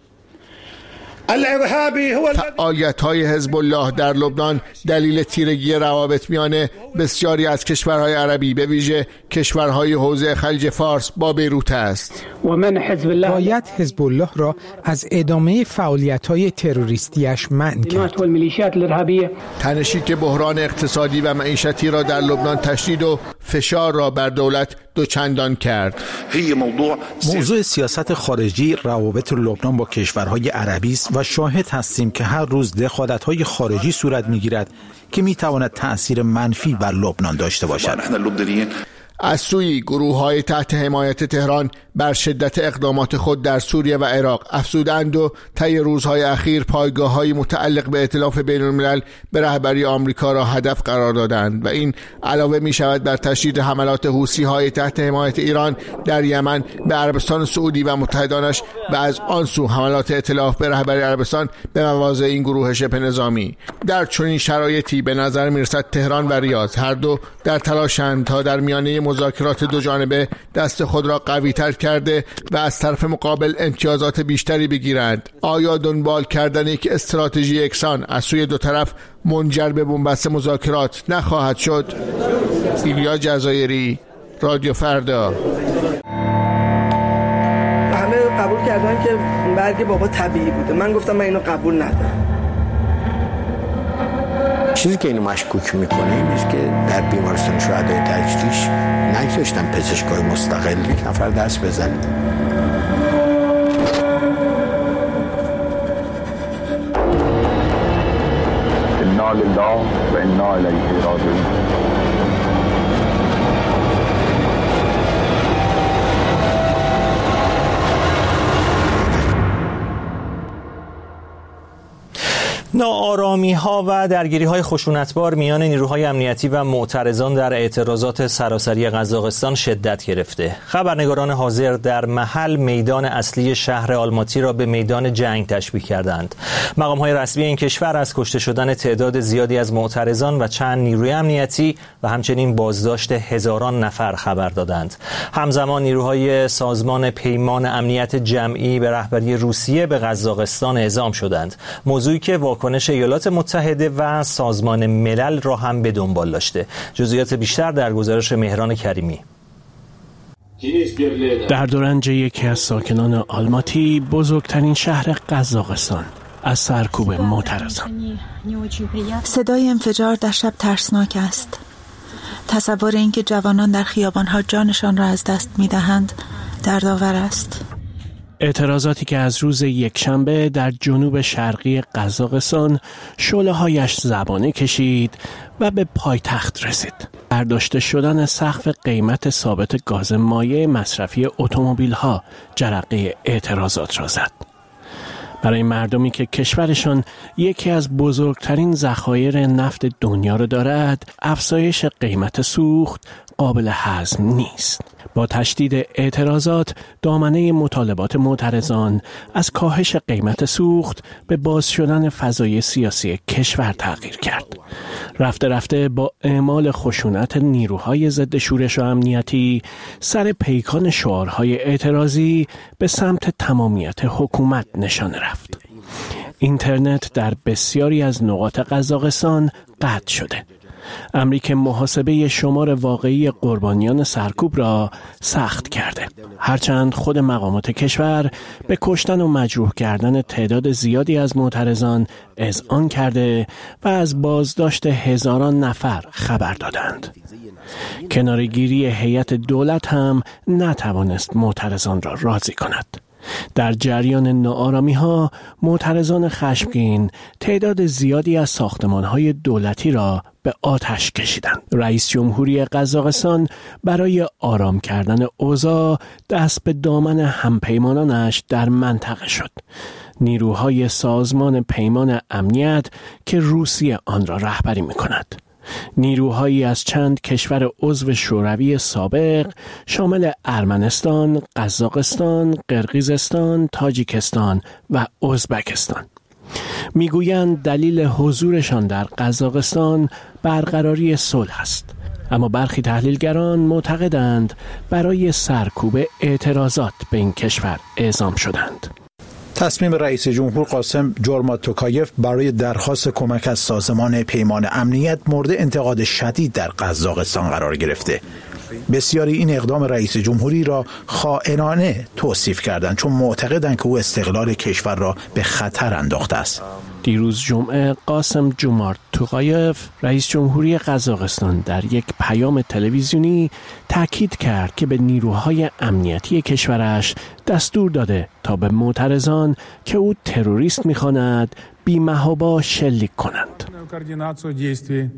فعالیت‌های حزب الله در لبنان دلیل تیرگی روابط میان بسیاری از کشورهای عربی به ویژه کشورهای حوزه خلیج فارس با بیروت است. باید حزب الله را از ادامه فعالیت‌های تروریستیش منع کرد. تنشی که بحران اقتصادی و معیشتی را در لبنان تشدید و فشار را بر دولت دوچندان کرد. موضوع سیاست خارجی روابط لبنان با کشورهای عربی است و شاهد هستیم که هر روز دخالت‌های خارجی صورت می‌گیرد که می‌تواند تأثیر منفی بر لبنان داشته باشد. از سوی گروه‌های تحت حمایت تهران بر شدت اقدامات خود در سوریه و عراق افزودند و طی روزهای اخیر پایگاه‌های متعلق به ائتلاف بین‌الملل به رهبری آمریکا را هدف قرار دادند و این علاوه می‌شود بر تشدید حملات حوثی‌های تحت حمایت ایران در یمن به عربستان سعودی و متحدانش و از آن سو حملات ائتلاف به رهبری عربستان به مواضع این گروه شبه نظامی. در چنین شرایطی به نظر می‌رسد تهران و ریاض هر دو در تلاشند تا در میانه مذاکرات دو جانبه دست خود را قوی‌تر کرده و از طرف مقابل امتیازات بیشتری بگیرند. آیا دنبال کردن یک استراتژی یکسان از سوی دو طرف منجر به بنبست مذاکرات نخواهد شد؟ ایلیا جزایری، رادیو فردا. همه قبول کردن که برگ بابا طبیعی بوده. من گفتم من اینو قبول ندارم. چیزی که اینو مشکوک میکنه این است که در بیمارستان شهدای تجریش نگذاشتن پزشکای مستقل یک نفر دست بزنه. انا لله و انا الیه راجعون. ناآرامی ها و درگیری های خشونتبار میان نیروهای امنیتی و معترضان در اعتراضات سراسری قزاقستان شدت گرفته. خبرنگاران حاضر در محل میدان اصلی شهر آلماتی را به میدان جنگ تشبیه کردند. مقام های رسمی این کشور از کشته شدن تعداد زیادی از معترضان و چند نیروی امنیتی و همچنین بازداشت هزاران نفر خبر دادند. همزمان نیروهای سازمان پیمان امنیت جمعی به رهبری روسیه به قزاقستان اعزام شدند. موضوعی که واکنش ایالات متحده و سازمان ملل را هم به دنبال داشته. جزئیات بیشتر در گزارش مهران کریمی. در دورنج یکی از ساکنان آلماتی، بزرگترین شهر قزاقستان، از سرکوب معترضان. صدای انفجار در شب ترسناک است. تصور اینکه جوانان در خیابان‌ها جانشان را از دست می‌دهند دردآور است. اعتراضاتی که از روز یکشنبه در جنوب شرقی قزاقستان شعله‌هایش زبانه کشید و به پایتخت رسید. برداشته شدن سقف قیمت ثابت گاز مایع مصرفی اتومبیل‌ها جرقه اعتراضات را زد. برای مردمی که کشورشان یکی از بزرگترین ذخایر نفت دنیا را دارد، افزایش قیمت سوخت قابل هضم نیست. با تشدید اعتراضات، دامنه مطالبات معترضان از کاهش قیمت سوخت به باز شدن فضای سیاسی کشور تغییر کرد. رفته رفته با اعمال خشونت نیروهای ضد شورش و امنیتی، سر پیکان شعارهای اعتراضی به سمت تمامیت حکومت نشانه رفت. اینترنت در بسیاری از نقاط قزاقستان قطع شده. امری که محاسبه شمار واقعی قربانیان سرکوب را سخت کرده. هرچند خود مقامات کشور به کشتن و مجروح کردن تعداد زیادی از معترضان اذعان کرده و از بازداشت هزاران نفر خبر دادند. کناره‌گیری هیئت دولت هم نتوانست معترضان را راضی کند. در جریان ناآرامی‌ها، معترضان خشمگین تعداد زیادی از ساختمان‌های دولتی را به آتش کشیدند. رئیس جمهوری قزاقستان برای آرام کردن اوضاع دست به دامن همپیمانانش در منطقه شد. نیروهای سازمان پیمان امنیت که روسیه آن را رهبری می‌کند. نیروهایی از چند کشور عضو شوروی سابق شامل ارمنستان، قزاقستان، قرقیزستان، تاجیکستان و ازبکستان. میگویند دلیل حضورشان در قزاقستان برقراری صلح است. اما برخی تحلیلگران معتقدند برای سرکوب اعتراضات به این کشور اعزام شدند. تصمیم رئیس جمهور قاسم جورمات توکایف برای درخواست کمک از سازمان پیمان امنیت مورد انتقاد شدید در قزاقستان قرار گرفته. بسیاری این اقدام رئیس جمهوری را خائنانه توصیف کردند، چون معتقدند که او استقلال کشور را به خطر انداخته است. دیروز جمعه قاسم جومارت توکایف رئیس جمهوری قزاقستان در یک پیام تلویزیونی تاکید کرد که به نیروهای امنیتی کشورش دستور داده تا به معترضان که او تروریست می‌خواند بی‌محابا شلیک کنند.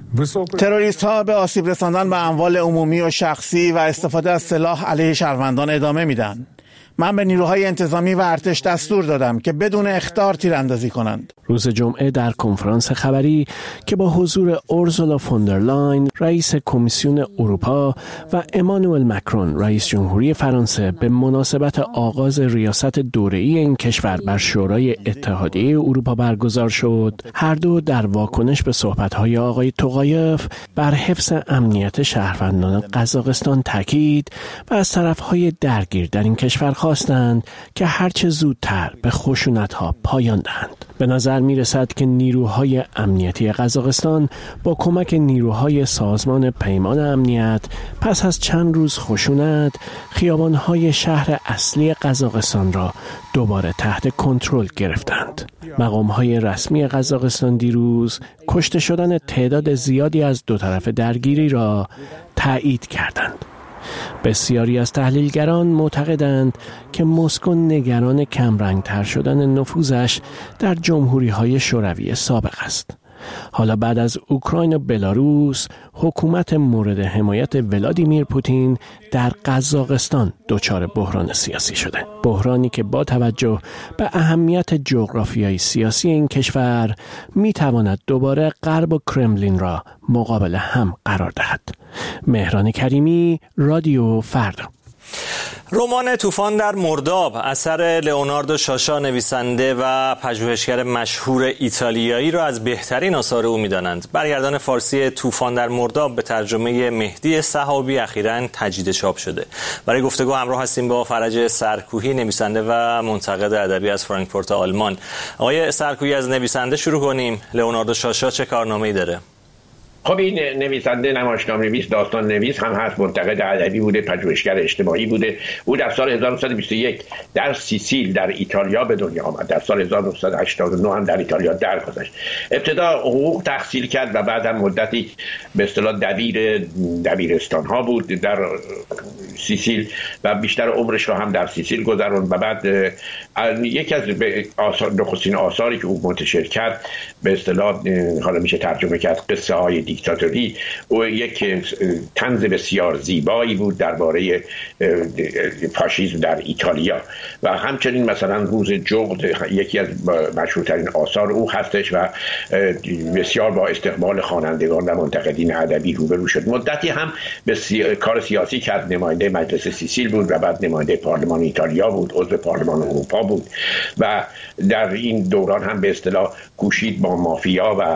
تروریست ها به آسیب رساندن به اموال عمومی و شخصی و استفاده از سلاح علیه شهروندان ادامه میدن. من به نیروهای انتظامی و ارتش دستور دادم که بدون اخطار تیراندازی کنند. روز جمعه در کنفرانس خبری که با حضور اورسولا فوندرلاین رئیس کمیسیون اروپا و امانوئل مکرون رئیس جمهوری فرانسه به مناسبت آغاز ریاست دوره‌ای این کشور بر شورای اتحادیه اروپا برگزار شد، هر دو در واکنش به صحبت‌های آقای توقایف بر حفظ امنیت شهروندان قزاقستان تاکید و از طرف‌های درگیر در این کشور خواستند که هرچه زودتر به خشونت‌ها پایان دهند. به نظر می‌رسد که نیروهای امنیتی قزاقستان با کمک نیروهای سازمان پیمان امنیت پس از چند روز خشونت خیابان‌های شهر اصلی قزاقستان را دوباره تحت کنترل گرفتند. مقام‌های رسمی قزاقستان دیروز کشته شدن تعداد زیادی از دو طرف درگیری را تایید کردند. بسیاری از تحلیلگران معتقدند که مسکو نگران کمرنگ‌تر شدن نفوذش در جمهوری‌های شوروی سابق است. حالا بعد از اوکراین و بلاروس، حکومت مورد حمایت ولادیمیر پوتین در قزاقستان دچار بحران سیاسی شده. بحرانی که با توجه به اهمیت جغرافیایی سیاسی این کشور میتواند دوباره غرب و کرملین را مقابل هم قرار دهد. مهران کریمی، رادیو فردا. رمان طوفان در مرداب اثر لئوناردو شاشا نویسنده و پژوهشگر مشهور ایتالیایی را از بهترین آثار او می‌دانند. برگردان فارسی طوفان در مرداب به ترجمه مهدی سحابی اخیراً تجدید چاپ شده. برای گفتگو همراه هستیم با فرج سرکوهی، نویسنده و منتقد ادبی از فرانکفورت آلمان. آقای سرکوهی، از نویسنده شروع کنیم. لئوناردو شاشا چه کارنامه‌ای داره؟ خب این نویسنده، نمایشنامه‌نویس، داستان نویس هم هست، منتقد ادبی بوده، پژوهشگر اجتماعی بوده. او در سال 1921 در سیسیل در ایتالیا به دنیا آمد. در سال 1989 هم در ایتالیا درگذشت. ابتدا حقوق تحصیل کرد و بعد هم مدتی به اصطلاح دبیرستان ها بود در سیسیل و بیشتر عمرش رو هم در سیسیل گذروند و بعد یکی از نخستین آثاری که او منتشر کرد به اصطلاح حالا میشه ترجمه کرد قصه های دیکتاتوری، او یک طنز بسیار زیبایی بود درباره فاشیسم در ایتالیا و همچنین مثلا روز جغد یکی از مشهورترین آثار او هستش و بسیار با استقبال خوانندگان و منتقدین ادبی روبرو شد. مدتی هم به کار سیاسی کرد، نماینده مجلس سیسیل بود و بعد نماینده پارلمان ایتالیا بود، عضو پارلمان اروپا بود و در این دوران هم به اصطلاح کوشید با مافیا و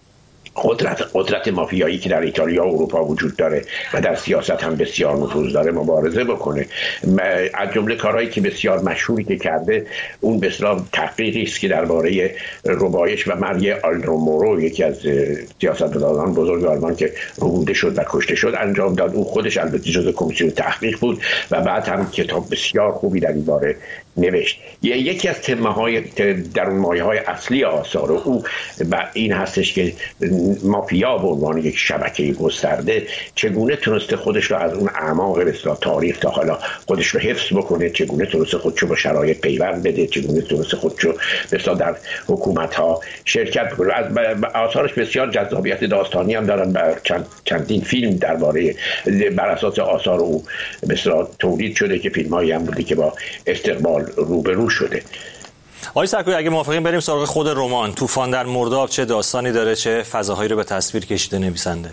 قدرت مافیایی که در ایتالیا و اروپا وجود داره و در سیاست هم بسیار نفوذ داره مبارزه بکنه. از جمله کارهایی که بسیار مشهوری که کرده اون به اصطلاح تحقیقی است که درباره ربایش و مرگ آلدو مورو، یکی از سیاستمداران بزرگ آلمان که ربوده شد و کشته شد، انجام داد. او خودش البته جزو کمیسیون تحقیق بود و بعد هم کتاب بسیار خوبی در این باره نوشت. یکی از تمه‌های در اون مایه‌های اصلی آثار او و این هستش که مافیا به عنوان یک شبکه گسترده چگونه تونسته خودش رو از اون اعماق اصطلاح تاریخ تا حالا خودش رو حفظ بکنه، چگونه تونسته خودشو با شرایط پیوند بده، چگونه تونسته خودشو مثلا در حکومت‌ها شرکت بکنه. از آثارش بسیار جذابیت داستانی هم دارن و چندین فیلم درباره بر اساس آثار او مثلا تولید شده که فیلم‌هایی هم بوده که با استقبال روبرو شده. آقای سرکوهی، اگه موافقین بریم سراغ خود رمان. طوفان در مرداب چه داستانی داره، چه فضاهایی رو به تصویر کشیده نویسنده؟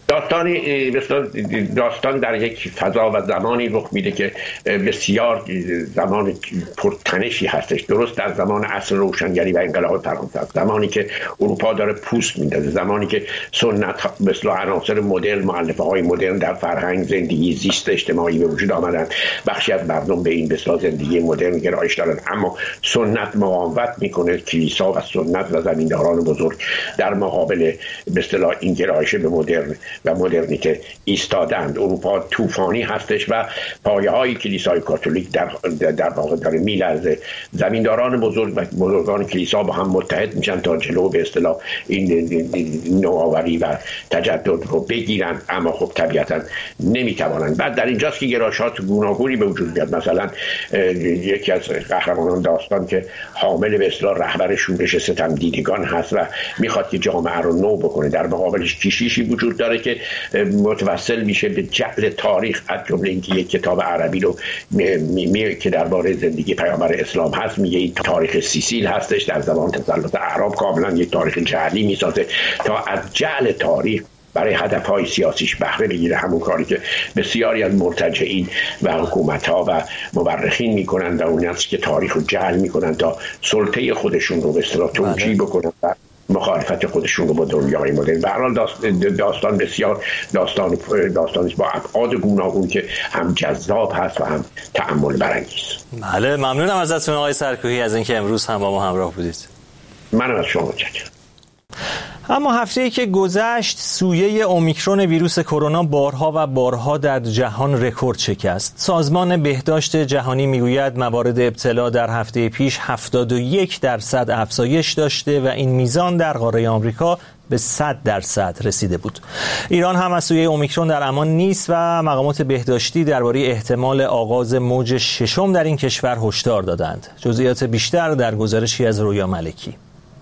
داستان در یک فضا و زمانی رخ میده که بسیار زمان پرتنشی هستش، درست در زمان عصر روشنگری و انقلاب فرانسه، زمانی که اروپا داره پوست میندازه، زمانی که سنت مثل عناصر مدرن، مؤلفه‌های مدرن در فرهنگ، زندگی، زیست اجتماعی به وجود آمدن. بخشی از مردم به این مثلا زندگی مدرن گرایش دارن، اما سنت مقاومت میکنه. کلیسا و سنت و زمینداران بزرگ در مقابل به اصطلاح این گرایش به مدرن و مدرنیته ایستادند. اروپا طوفانی هستش و پایه‌های کلیسای کاتولیک در واقع داره میلرزه. زمینداران بزرگان کلیسا با هم متحد میشن تا جلو به اصطلاح این نوآوری و تجدد رو بگیرن، اما خب طبیعتا نمیتوانند. بعد در اینجاست که گرایشات گوناگونی به وجود میاد. مثلا یکی از قهرمانان داستان که حامل به اصطلاح رهبر شورش ستم دیدگان هست و میخواد که جامعه رو نو بکنه، در مقابلش کشیشی وجود داره که متوسل میشه به جعل تاریخ، از جمله اینکه یک کتاب عربی رو که درباره زندگی پیامبر اسلام هست میگه این تاریخ سیسیل هستش، در زمان تسلط اعراب کاملا یک تاریخ جعلی میسازه تا از جعل تاریخ برای هدفهای سیاسیش بهره بگیره. همون کاری که بسیاری از مرتجعین و حکومت‌ها و مورخین میکنند و اون است که تاریخ رو جعل میکنند تا سلطه خودشون رو به اصطلاح توجیه بکنند و مخالفت خودشون رو با دنیای مدرن. به هر حال داستان بسیار داستانی با ابعاد گوناگون که هم جذاب هست و هم تأمل برانگیز. بله، ممنونم ازتون آقای سرکوهی از اینکه امروز هم با ما همراه بودید. منم از شما متشکرم. اما هفته‌ای که گذشت سویه اومیکرون ویروس کرونا بارها و بارها در جهان رکورد شکست. سازمان بهداشت جهانی میگوید موارد ابتلا در هفته پیش 71% افزایش داشته و این میزان در قاره آمریکا به 100% رسیده بود. ایران هم از سویه اومیکرون در امان نیست و مقامات بهداشتی درباره احتمال آغاز موج ششم در این کشور هشدار دادند. جزئیات بیشتر در گزارشی از رویا ملکی.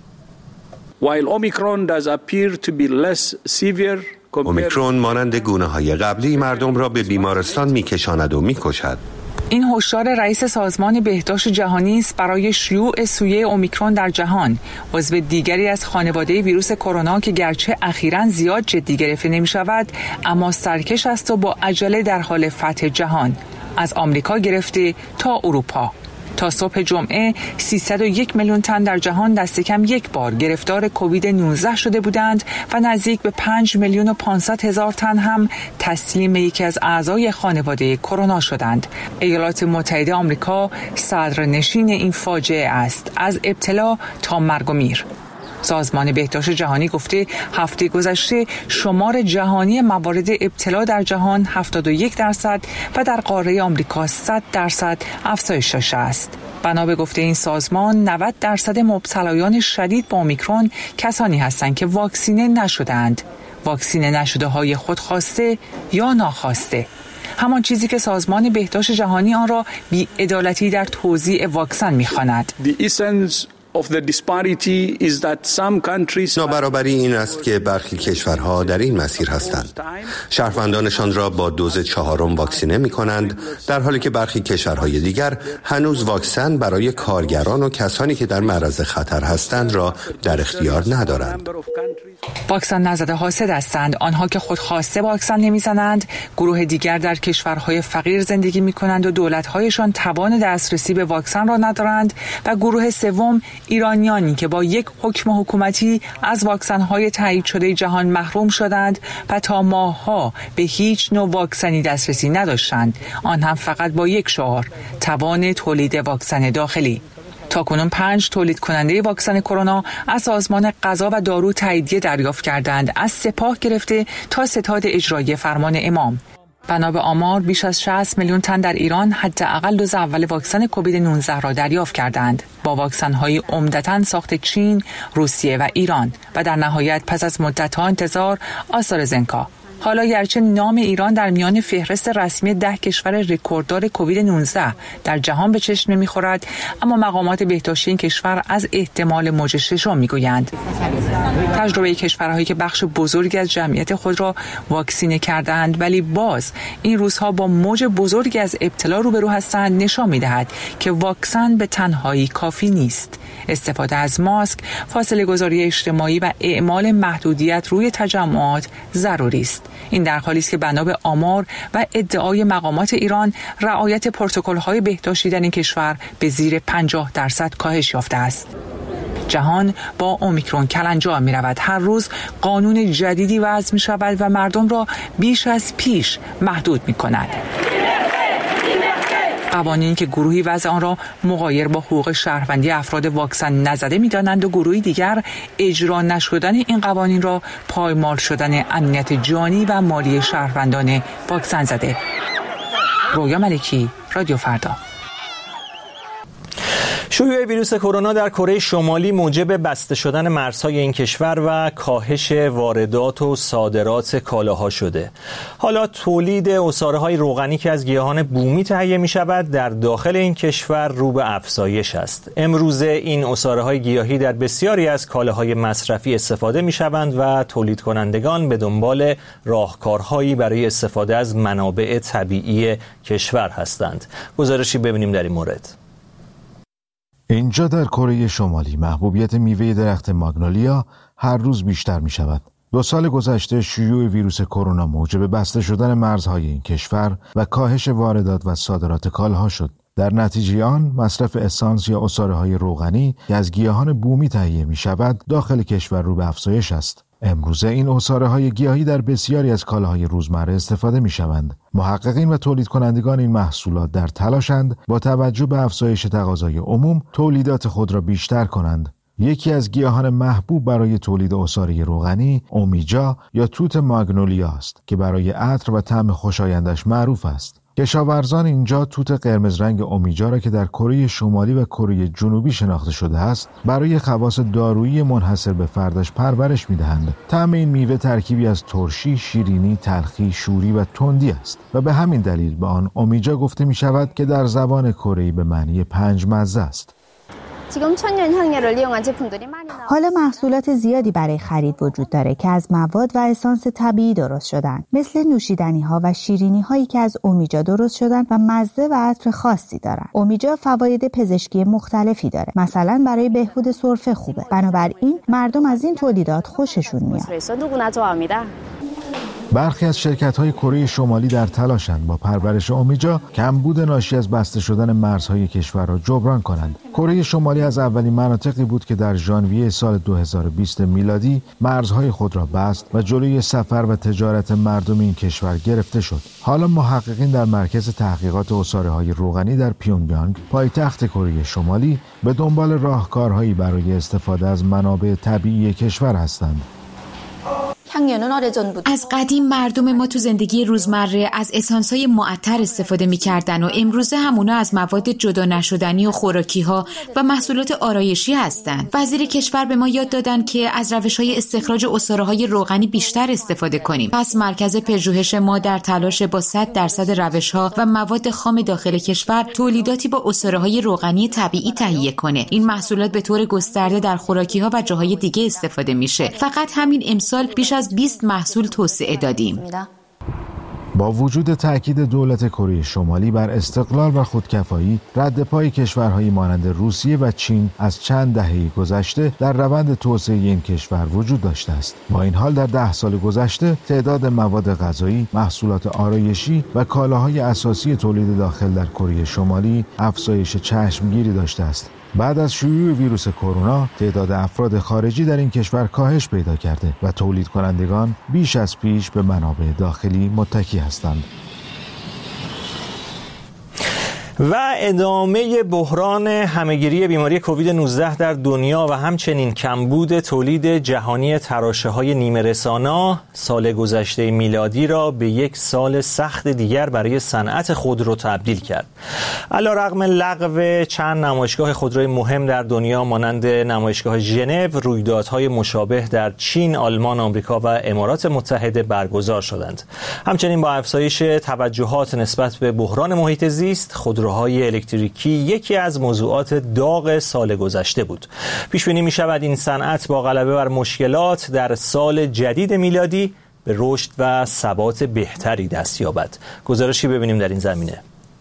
اومیکرون مانند گونه‌های قبلی مردم را به بیمارستان می‌کشاند و می‌کشد. این هشدار رئیس سازمان بهداشت جهانی است برای شیوع سویه اومیکرون در جهان. عضو دیگری از خانواده ویروس کرونا که گرچه اخیراً زیاد جدی گرفته نمی‌شود اما سرکش است و با عجله در حال فتح جهان، از آمریکا گرفته تا اروپا. تا صبح جمعه 301 میلیون تن در جهان دست کم یک بار گرفتار کووید 19 شده بودند و نزدیک به 5 میلیون و 500 هزار تن هم تسلیم یکی از اعضای خانواده کرونا شدند. ایالات متحده آمریکا صدرنشین این فاجعه است، از ابتلا تا مرگ و میر. سازمان بهداشت جهانی گفته هفته گذشته شمار جهانی موارد ابتلا در جهان 71% و در قاره آمریکا 100% افزایش داشته است. بنا به گفته این سازمان 90% مبتلایان شدید با اومیکرون کسانی هستند که واکسینه نشده‌اند. واکسینه نشده های خودخواسته یا ناخواسته. همان چیزی که سازمان بهداشت جهانی آن را بی‌عدالتی در توزیع واکسن می‌خواند. نابرابری این است که برخی کشورها در این مسیر هستند. شهروندانشان را با دوز 4 واکسینه می کنند، در حالی که برخی کشورهای دیگر هنوز واکسن برای کارگران و کسانی که در معرض خطر هستند را در اختیار ندارند. واکسن نزده ها 3 دستند: آنها که خودخواسته واکسن نمیزنند، گروه دیگر در کشورهای فقیر زندگی می کنند و دولت‌هایشان توان دسترسی به واکسن را ندارند، و گروه سوم ایرانیانی که با یک حکم حکومتی از واکسن‌های تایید شده جهان محروم شدند و تا ماه‌ها به هیچ نوع واکسنی دسترسی نداشتند، آن هم فقط با یک شعار: توان تولید واکسن داخلی. تاکنون 5 تولید کننده واکسن کرونا از سازمان غذا و دارو تاییدیه دریافت کردند، از سپاه گرفته تا ستاد اجرایی فرمان امام. بنا به آمار بیش از 60 میلیون تن در ایران حداقل دوز اول واکسن کووید 19 را دریافت کردند، با واکسن‌های عمدتاً ساخت چین، روسیه و ایران، و در نهایت پس از مدت‌ها انتظار آسترازنکا. حالا گرچه نام ایران در میان فهرست رسمی 10 کشور رکورددار کووید 19 در جهان به چشم نمی‌خورد، اما مقامات بهداشتی این کشور از احتمال موج ششم می‌گویند. تجربه کشورهایی که بخش بزرگی از جمعیت خود را واکسینه کردند ولی باز این روزها با موج بزرگی از ابتلا روبرو هستند نشان می‌دهد که واکسن به تنهایی کافی نیست. استفاده از ماسک، فاصله گذاری اجتماعی و اعمال محدودیت روی تجمعات ضروری است. این در حالی است که بنا به آمار و ادعای مقامات ایران رعایت پروتکل‌های بهداشتی در این کشور به زیر 50% کاهش یافته است. جهان با اومیکرون کلنجار می رود. هر روز قانون جدیدی وضع می شود و مردم را بیش از پیش محدود می کند. قوانینی که گروهی وضع آن را مغایر با حقوق شهروندی افراد واکسن نزده می‌دانند و گروهی دیگر اجرا نشدن این قوانین را پایمال شدن امنیت جانی و مالی شهروندان واکسن زده. رویا ملکی، رادیو فردا. شیوع ویروس کرونا در کره شمالی موجب بسته شدن مرزهای این کشور و کاهش واردات و صادرات کالاها شده. حالا تولید عصاره‌های روغنی که از گیاهان بومی تهیه می‌شود در داخل این کشور رو به افزایش است. امروزه این عصاره‌های گیاهی در بسیاری از کالاهای مصرفی استفاده می‌شوند و تولید کنندگان به دنبال راهکارهایی برای استفاده از منابع طبیعی کشور هستند. گزارشی ببینیم در این مورد. اینجا در کره شمالی محبوبیت میوه درخت ماگنولیا هر روز بیشتر می شود. 2 سال گذشته شیوع ویروس کرونا موجب بسته شدن مرزهای این کشور و کاهش واردات و صادرات کالاها شد. در نتیجه آن مصرف اسانس یا عصاره‌های روغنی که از گیاهان بومی تهیه می شود داخل کشور رو به افزایش است. امروزه این عصاره‌های گیاهی در بسیاری از کالاهای روزمره استفاده می‌شوند. محققین و تولید کنندگان این محصولات در تلاشند با توجه به افزایش تقاضای عموم تولیدات خود را بیشتر کنند. یکی از گیاهان محبوب برای تولید عصاره روغنی اومیجا یا توت ماگنولیا است که برای عطر و طعم خوشایندش معروف است. کشاورزان اینجا توت قرمز رنگ اومیجا را که در کره شمالی و کره جنوبی شناخته شده است برای خواص دارویی منحصر به فردش پرورش می‌دهند. طعم این میوه ترکیبی از ترشی، شیرینی، تلخی، شوری و تندی است و به همین دلیل به آن اومیجا گفته می‌شود که در زبان کره‌ای به معنی 5 مزه است. حالا محصولات زیادی برای خرید وجود داره که از مواد و اسانس طبیعی درست شدن، مثل نوشیدنی ها و شیرینی هایی که از اومیجا درست شدن و مزه و عطر خاصی دارن. اومیجا فواید پزشکی مختلفی داره، مثلا برای بهبود سرفه خوبه. بنابراین مردم از این تولیدات خوششون میاد. برخی از شرکت‌های کره شمالی در تلاشند با پرورش اومیجا کمبود ناشی از بسته شدن مرزهای کشور را جبران کنند. کره شمالی از اولین مناطقی بود که در ژانویه سال 2020 میلادی مرزهای خود را بست و جلوی سفر و تجارت مردم این کشور گرفته شد. حالا محققین در مرکز تحقیقات عصاره‌های روغنی در پیونگیانگ، پایتخت کره شمالی، به دنبال راهکارهایی برای استفاده از منابع طبیعی کشور هستند. از قدیم مردم ما تو زندگی روزمره از اسانس‌های معطر استفاده می‌کردن و امروزه همونا از مواد جدا نشدنی و خوراکی‌ها و محصولات آرایشی هستند. وزیر کشور به ما یاد دادن که از روش‌های استخراج عصاره‌های روغنی بیشتر استفاده کنیم. پس مرکز پژوهش ما در تلاش با 100% روش‌ها و مواد خام داخل کشور تولیداتی با عصاره‌های روغنی طبیعی تهیه کنه. این محصولات به طور گسترده در خوراکی‌ها و جاهای دیگه استفاده میشه. فقط همین امسال بیش از 20 محصول توسعه دادیم. با وجود تأکید دولت کره شمالی بر استقلال و خودکفایی، رد پای کشورهایی مانند روسیه و چین از چند دهه گذشته در روند توسعه این کشور وجود داشته است. با این حال در 10 سال گذشته تعداد مواد غذایی، محصولات آرایشی و کالاهای اساسی تولید داخل در کره شمالی افزایش چشمگیری داشته است. بعد از شیوع ویروس کرونا تعداد افراد خارجی در این کشور کاهش پیدا کرده و تولید کنندگان بیش از پیش به منابع داخلی متکی هستند. و ادامه بحران همهگیری بیماری کووید 19 در دنیا و همچنین کمبود تولید جهانی تراشه‌های نیمه رسانا سال گذشته میلادی را به یک سال سخت دیگر برای صنعت خودرو تبدیل کرد. علیرغم لغو چند نمایشگاه خودروی مهم در دنیا مانند نمایشگاه ژنو، رویدادهای مشابه در چین، آلمان، آمریکا و امارات متحده برگزار شدند. همچنین با افزایش توجهات نسبت به بحران محیط زیست، خودروهای الکتریکی یکی از موضوعات داغ سال گذشته بود. پیش بینی می شود این صنعت با غلبه بر مشکلات در سال جدید میلادی به رشد و ثبات بهتری دست یابد. گزارشی ببینیم در این زمینه.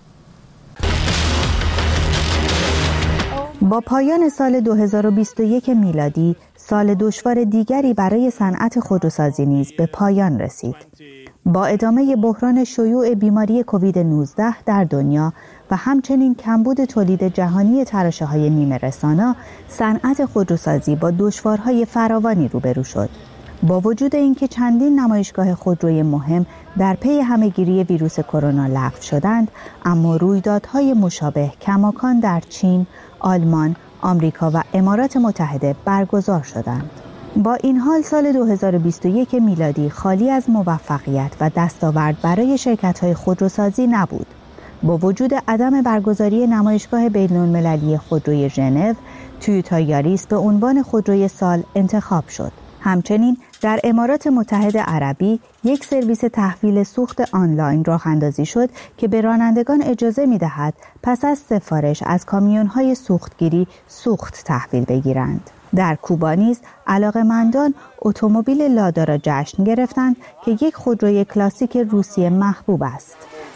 با پایان سال 2021 میلادی، سال دشوار دیگری برای صنعت خودروسازی نیز به پایان رسید. با ادامه بحران شیوع بیماری کووید 19 در دنیا و همچنین کمبود تولید جهانی تراشه‌های نیمه رسانا، صنعت خودروسازی با دشوارهای فراوانی روبرو شد. با وجود اینکه چندین نمایشگاه خودروی مهم در پی همه‌گیری ویروس کرونا لغو شدند، اما رویدادهای مشابه کماکان در چین، آلمان، آمریکا و امارات متحده برگزار شدند. با این حال سال 2021 میلادی خالی از موفقیت و دستاورد برای شرکت‌های خودروسازی نبود. با وجود عدم برگزاری نمایشگاه بین‌المللی خودروی ژنو، تویوتا یاریس به عنوان خودروی سال انتخاب شد. همچنین در امارات متحده عربی یک سرویس تحویل سوخت آنلاین راه اندازی شد که به رانندگان اجازه می‌دهد پس از سفارش از کامیون‌های سوختگیری سوخت تحویل بگیرند. در کوبا نیز علاقه‌مندان اتومبیل لادا را جشن گرفتند که یک خودروی کلاسیک روسیه محبوب است.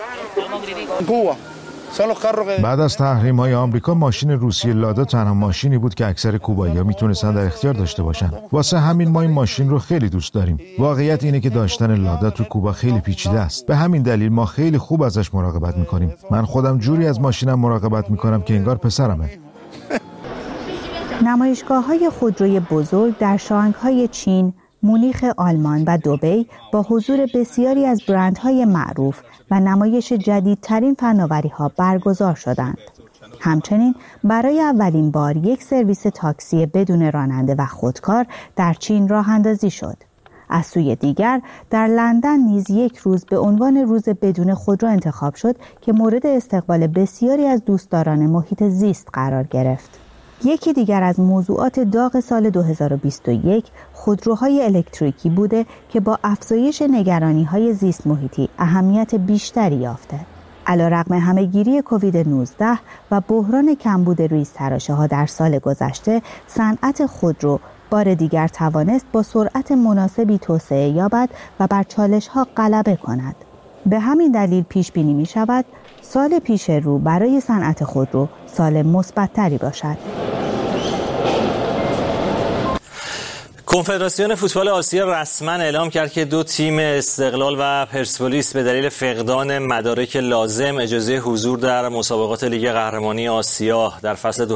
بعد از تحریم‌های آمریکا، ماشین روسیه لادا تنها ماشینی بود که اکثر کوبایی‌ها میتونستن در اختیار داشته باشن. واسه همین ما این ماشین رو خیلی دوست داریم. واقعیت اینه که داشتن لادا تو کوبا خیلی پیچیده است. به همین دلیل ما خیلی خوب ازش مراقبت می‌کنیم. من خودم جوری از ماشینم مراقبت می‌کنم که انگار پسرمه. نمایشگاه‌های خودروی بزرگ در شانگهای چین، مونیخ آلمان و دبی با حضور بسیاری از برندهای معروف و نمایش جدیدترین فناوری‌ها برگزار شدند. همچنین برای اولین بار یک سرویس تاکسی بدون راننده و خودکار در چین راه اندازی شد. از سوی دیگر در لندن نیز یک روز به عنوان روز بدون خودرو انتخاب شد که مورد استقبال بسیاری از دوستداران محیط زیست قرار گرفت. یکی دیگر از موضوعات داغ سال 2021 خودروهای الکتریکی بوده که با افزایش نگرانی‌های زیست محیطی اهمیت بیشتری یافته. علیرغم همه‌گیری کووید 19 و بحران کمبود ریزتراشه‌ها در سال گذشته، صنعت خودرو بار دیگر توانست با سرعت مناسبی توسعه یابد و بر چالش‌ها غلبه کند. به همین دلیل پیش بینی می شود سال پیش رو برای صنعت خودرو سال مثبت‌تری باشد. کنفدراسیون فوتبال آسیا رسما اعلام کرد که دو تیم استقلال و پرسپولیس به دلیل فقدان مدارک لازم اجازه حضور در مسابقات لیگ قهرمانی آسیا در فصل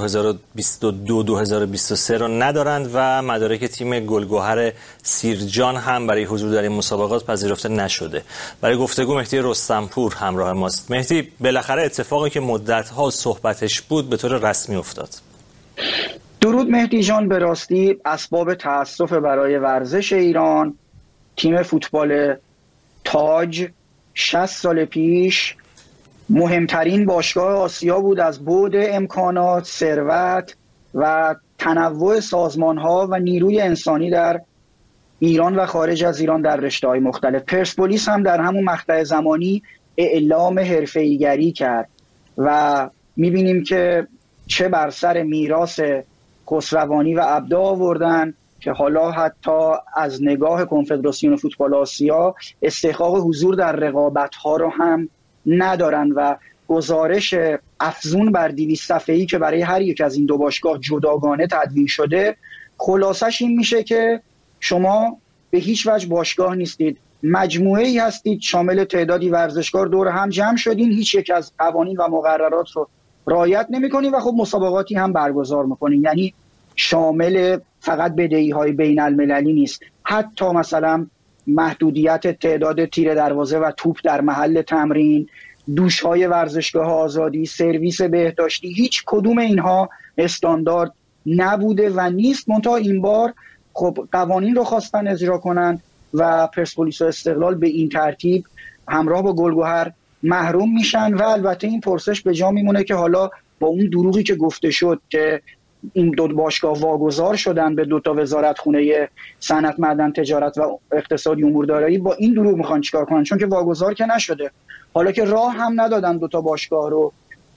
2022-2023 را ندارند و مدارک تیم گلگهر سیرجان هم برای حضور در این مسابقات پذیرفته نشده. برای گفتگو مهدی رستمپور همراه ماست. مهدی، بالاخره اتفاقی که مدت‌ها صحبتش بود به طور رسمی افتاد. درود مهدی جان، به راستی اسباب تأسف برای ورزش ایران. تیم فوتبال تاج 60 سال پیش مهمترین باشگاه آسیا بود از بعد امکانات، ثروت و تنوع سازمان‌ها و نیروی انسانی در ایران و خارج از ایران در رشته‌های مختلف. پرسپولیس هم در همون مقطع زمانی اعلام حرفه‌ای‌گری کرد و می‌بینیم که چه بر سر میراث خسروانی و ابدا آوردن که حالا حتی از نگاه کنفدراسیون فوتبال آسیا استحقاق حضور در رقابت‌ها رو هم ندارن و گزارش افزون بر 200 صفحه‌ای که برای هر یک از این دو باشگاه جداگانه تدوین شده، خلاصش این میشه که شما به هیچ وجه باشگاه نیستید، مجموعه‌ای هستید شامل تعدادی ورزشکار دور هم جمع شدین، هیچ یک از قوانین و مقررات رو رعایت نمی‌کنین و خب مسابقاتی هم برگزار می‌کنین. یعنی شامل فقط بدهی‌های بین‌المللی نیست، حتی مثلا محدودیت تعداد تیر دروازه و توپ در محل تمرین، دوش‌های ورزشگاه آزادی، سرویس بهداشتی، هیچ کدوم اینها استاندارد نبوده و نیست. منتها این بار خب قوانین رو خواستن اجرا کنن و پرسپولیس و استقلال به این ترتیب همراه با گلگهر محروم میشن و البته این پرسش به جا میمونه که حالا با اون دروغی که گفته شد که این دو باشگاه واگذار شدن به دو تا وزارتخونه صنعت، معدن، تجارت و اقتصادی امور دارایی، با این دروغ میخوان چیکار کنن؟ چون که واگذار که نشده، حالا که راه هم ندادن دو تا باشگاه رو.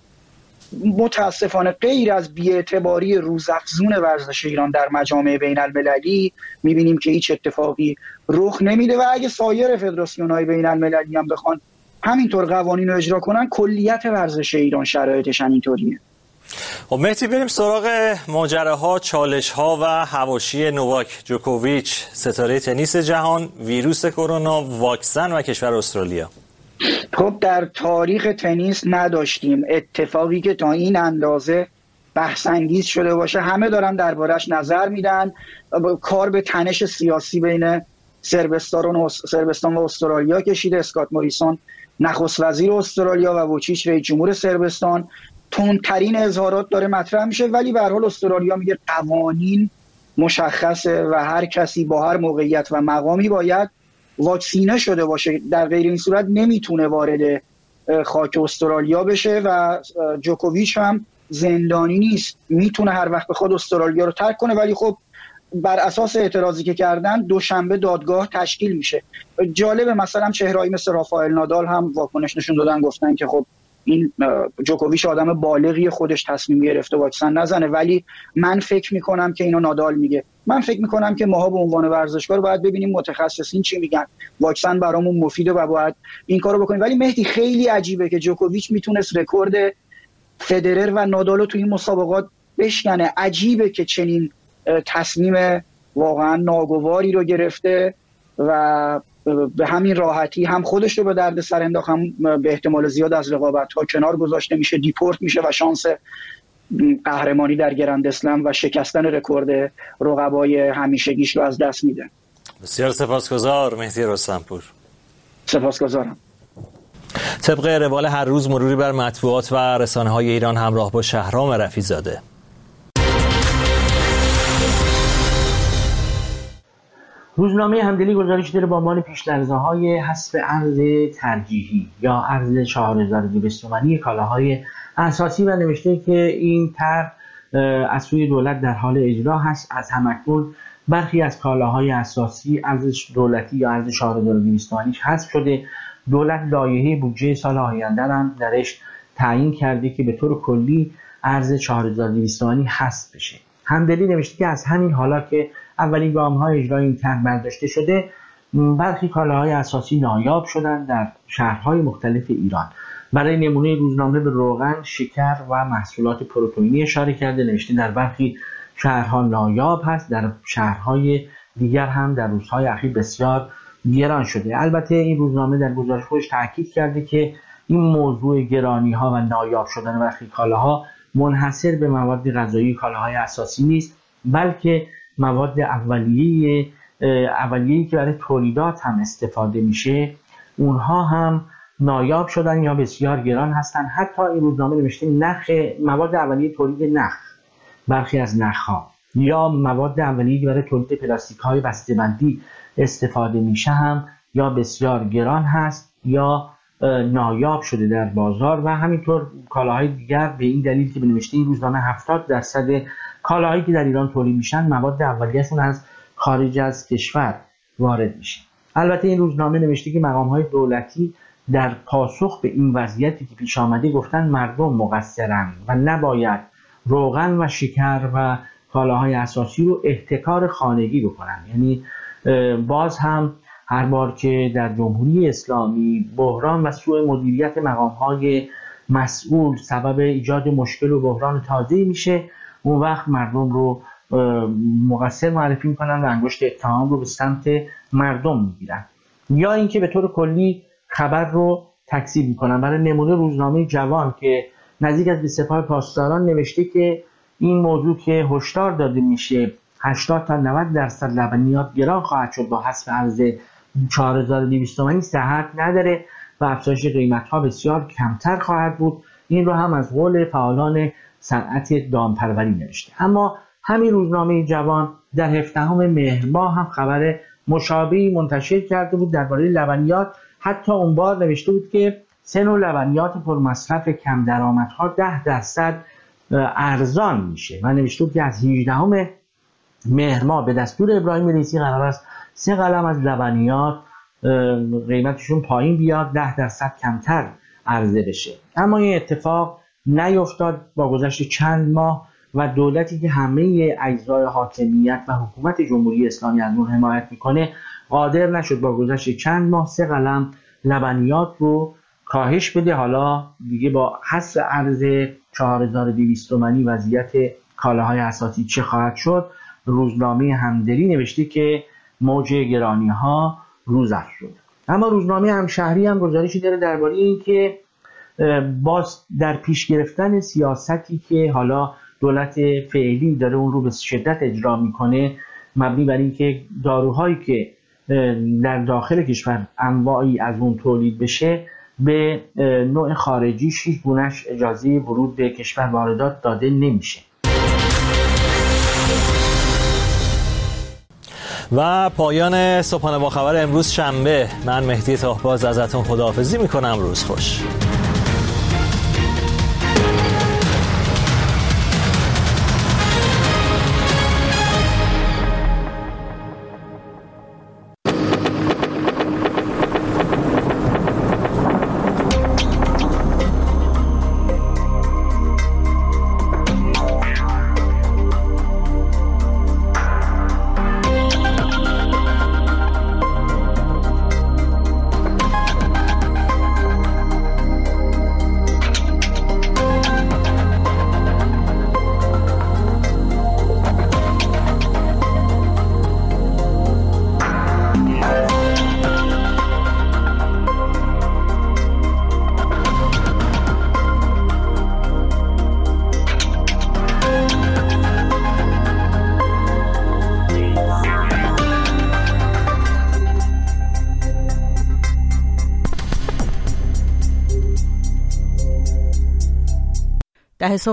متاسفانه غیر از بی‌اعتباری روزافزون ورزش ایران در مجامع بین‌المللی میبینیم که هیچ اتفاقی رخ نمیده و اگه سایر فدراسیون‌های بین‌المللی هم بخوان همینطور قوانین رو اجرا کنن، کلیت ورزش ایران شرایطش اینطوریه. خب مهدی، بریم سراغ ماجراها، چالش‌ها و حواشی نوواک جوکوویچ، ستاره تنیس جهان، ویروس کرونا، واکسن و کشور استرالیا. خب در تاریخ تنیس نداشتیم اتفاقی که تا این اندازه بحث انگیز شده باشه. همه دارن دربارش نظر میدن. کار به تنش سیاسی بین صربستان و استرالیا کشیده. اسکات موریسون نخست وزیر استرالیا و ووچیچ رئیس جمهور صربستان. تندترین اظهارات داره مطرح میشه، ولی به هر حال استرالیا میگه قوانین مشخصه و هر کسی با هر موقعیت و مقامی باید واکسینه شده باشه. در غیر این صورت نمیتونه وارد خاک استرالیا بشه و جوکوویچ هم زندانی نیست، میتونه هر وقت بخواد استرالیا رو ترک کنه. ولی خب بر اساس اعتراضی که کردن دوشنبه دادگاه تشکیل میشه. جالبه مثلا چهرهایی مثل رافائل نادال هم واکنش نشون دادن، گفتن که خب این جوکوویچ آدم بالغی، خودش تصمیم گرفته واکسن نزنه. ولی من فکر میکنم که اینو نادال میگه، من فکر میکنم که ماها به عنوان ورزشکار باید ببینیم متخصصین چی میگن، واکسن برامون مفیده و باید این کارو بکنیم. ولی مهدی خیلی عجیبه که جوکوویچ میتونست رکورد فدرر و نادالو تو این مسابقات بشکنه. عجیبه که چنین تصمیم واقعا ناگواری رو گرفته و به همین راحتی هم خودش رو به درد سر انداخت، هم به احتمال زیاد از رقابت‌ها کنار گذاشته میشه، دیپورت میشه و شانس قهرمانی در گرند اسلم و شکستن رکورد رقبای همیشگیش رو از دست میده. بسیار سپاسگزار مهدی رستمپور. سپاسگزارم. طبق روال هر روز مروری بر مطبوعات و رسانه‌های ایران همراه با شهرام رفیع‌زاده. روزنامه همدلی گزارش داره با عنوان پیش‌لرزه‌های حذف ارز ترجیحی یا ارز 4200 تومانی کالاهای اساسی و نوشته که این طرح از سوی دولت در حال اجرا هست. از همکنون برخی از کالاهای اساسی ارز دولتی یا ارز 4200 تومانی حذف شده. دولت لایحه بودجه سال آینده هم درش تعیین کرده که به طور کلی ارز 4200 تومانی حذف بشه. همدلی نوشته که از همین حالا که اولین گام‌های اجرای این طرح برداشته شده، برخی کالاهای اساسی نایاب شدن در شهرهای مختلف ایران. برای نمونه روزنامه به روغن، شکر و محصولات پروتئینی اشاره کرده. نوشته در برخی شهرها نایاب هست، در شهرهای دیگر هم در روزهای اخیر بسیار گران شده. البته این روزنامه در گزارش خودش تاکید کرده که این موضوع گرانی‌ها و نایاب شدن برخی کالاها منحصر به مواد غذایی کالاهای اساسی نیست، بلکه مواد اولیه‌ای که برای تولیدات هم استفاده میشه اونها هم نایاب شدن یا بسیار گران هستن. حتی این روزنامه نوشته نرخ مواد اولیه تولید نخ، برخی از نخ‌ها یا مواد اولیه‌ای که برای تولید پلاستیک‌های بسته‌بندی استفاده میشه هم یا بسیار گران هست یا نایاب شده در بازار. و همینطور کالاهای دیگر به این دلیل که نوشته این روزنامه 70% کالاهایی که در ایران تولید میشن مواد اولیه‌شون از خارج از کشور وارد میشه. البته این روزنامه نوشته که مقام‌های دولتی در پاسخ به این وضعیتی که پیش آمده گفتن مردم مقصرن و نباید روغن و شکر و کالاهای اساسی رو احتکار خانگی بکنن. یعنی باز هم هر بار که در جمهوری اسلامی بحران و سوء مدیریت مقام‌های مسئول سبب ایجاد مشکل و بحران تازه‌ای میشه، اون وقت مردم رو مقصر معرفی میکنن و انگشت اتهام رو به سمت مردم میگیرن، یا اینکه به طور کلی خبر رو تکذیب میکنن. برای نمونه روزنامه جوان که نزدیک از 20 پاسداران نوشته که این موضوع که هشدار داده میشه 80 تا 90% لبنیات گران خواهد شد با حذف ارز 4200 تومانی صحت نداره و افزایش قیمت‌ها بسیار کمتر خواهد بود. این رو هم از قول فعالان صنعت دامپروری نوشته. اما همین روزنامه جوان در 17 مهر ماه هم خبر مشابهی منتشر کرده بود درباره لبنیات. حتی اون بار نوشته بود که سه نوع لبنیات پرمصرف کم درآمدها 10% ارزان میشه و نوشته بود که از 18 مهر ماه به دستور ابراهیم رئیسی قرار است 3 قلم از لبنیات قیمتشون پایین بیاد، 10% کمتر عرضه بشه. اما این اتفاق نیفتاد. با گذشت چند ماه و دولتی که همه اجزای حاکمیت و حکومت جمهوری اسلامی از اون حمایت میکنه قادر نشد با گذشت چند ماه 3 قلم لبنیات رو کاهش بده. حالا دیگه با حذف ارز 4200 تومانی وضعیت کالاهای اساسی چه خواهد شد؟ روزنامه همدلی نوشته که موج گرانی ها روز افزود. اما روزنامه همشهری هم گزارشی داره درباره این که باز در پیش گرفتن سیاستی که حالا دولت فعلی داره اون رو به شدت اجرا میکنه، مبنی بر اینکه داروهایی که در داخل کشور انواعی از اون تولید بشه به نوع خارجیش هیچ گونه‌اش اجازه ورود به کشور واردات داده نمیشه. و پایان صبحانه با خبر امروز شنبه. من مهدی طاهباز ازتون خداحافظی میکنم. روز خوش.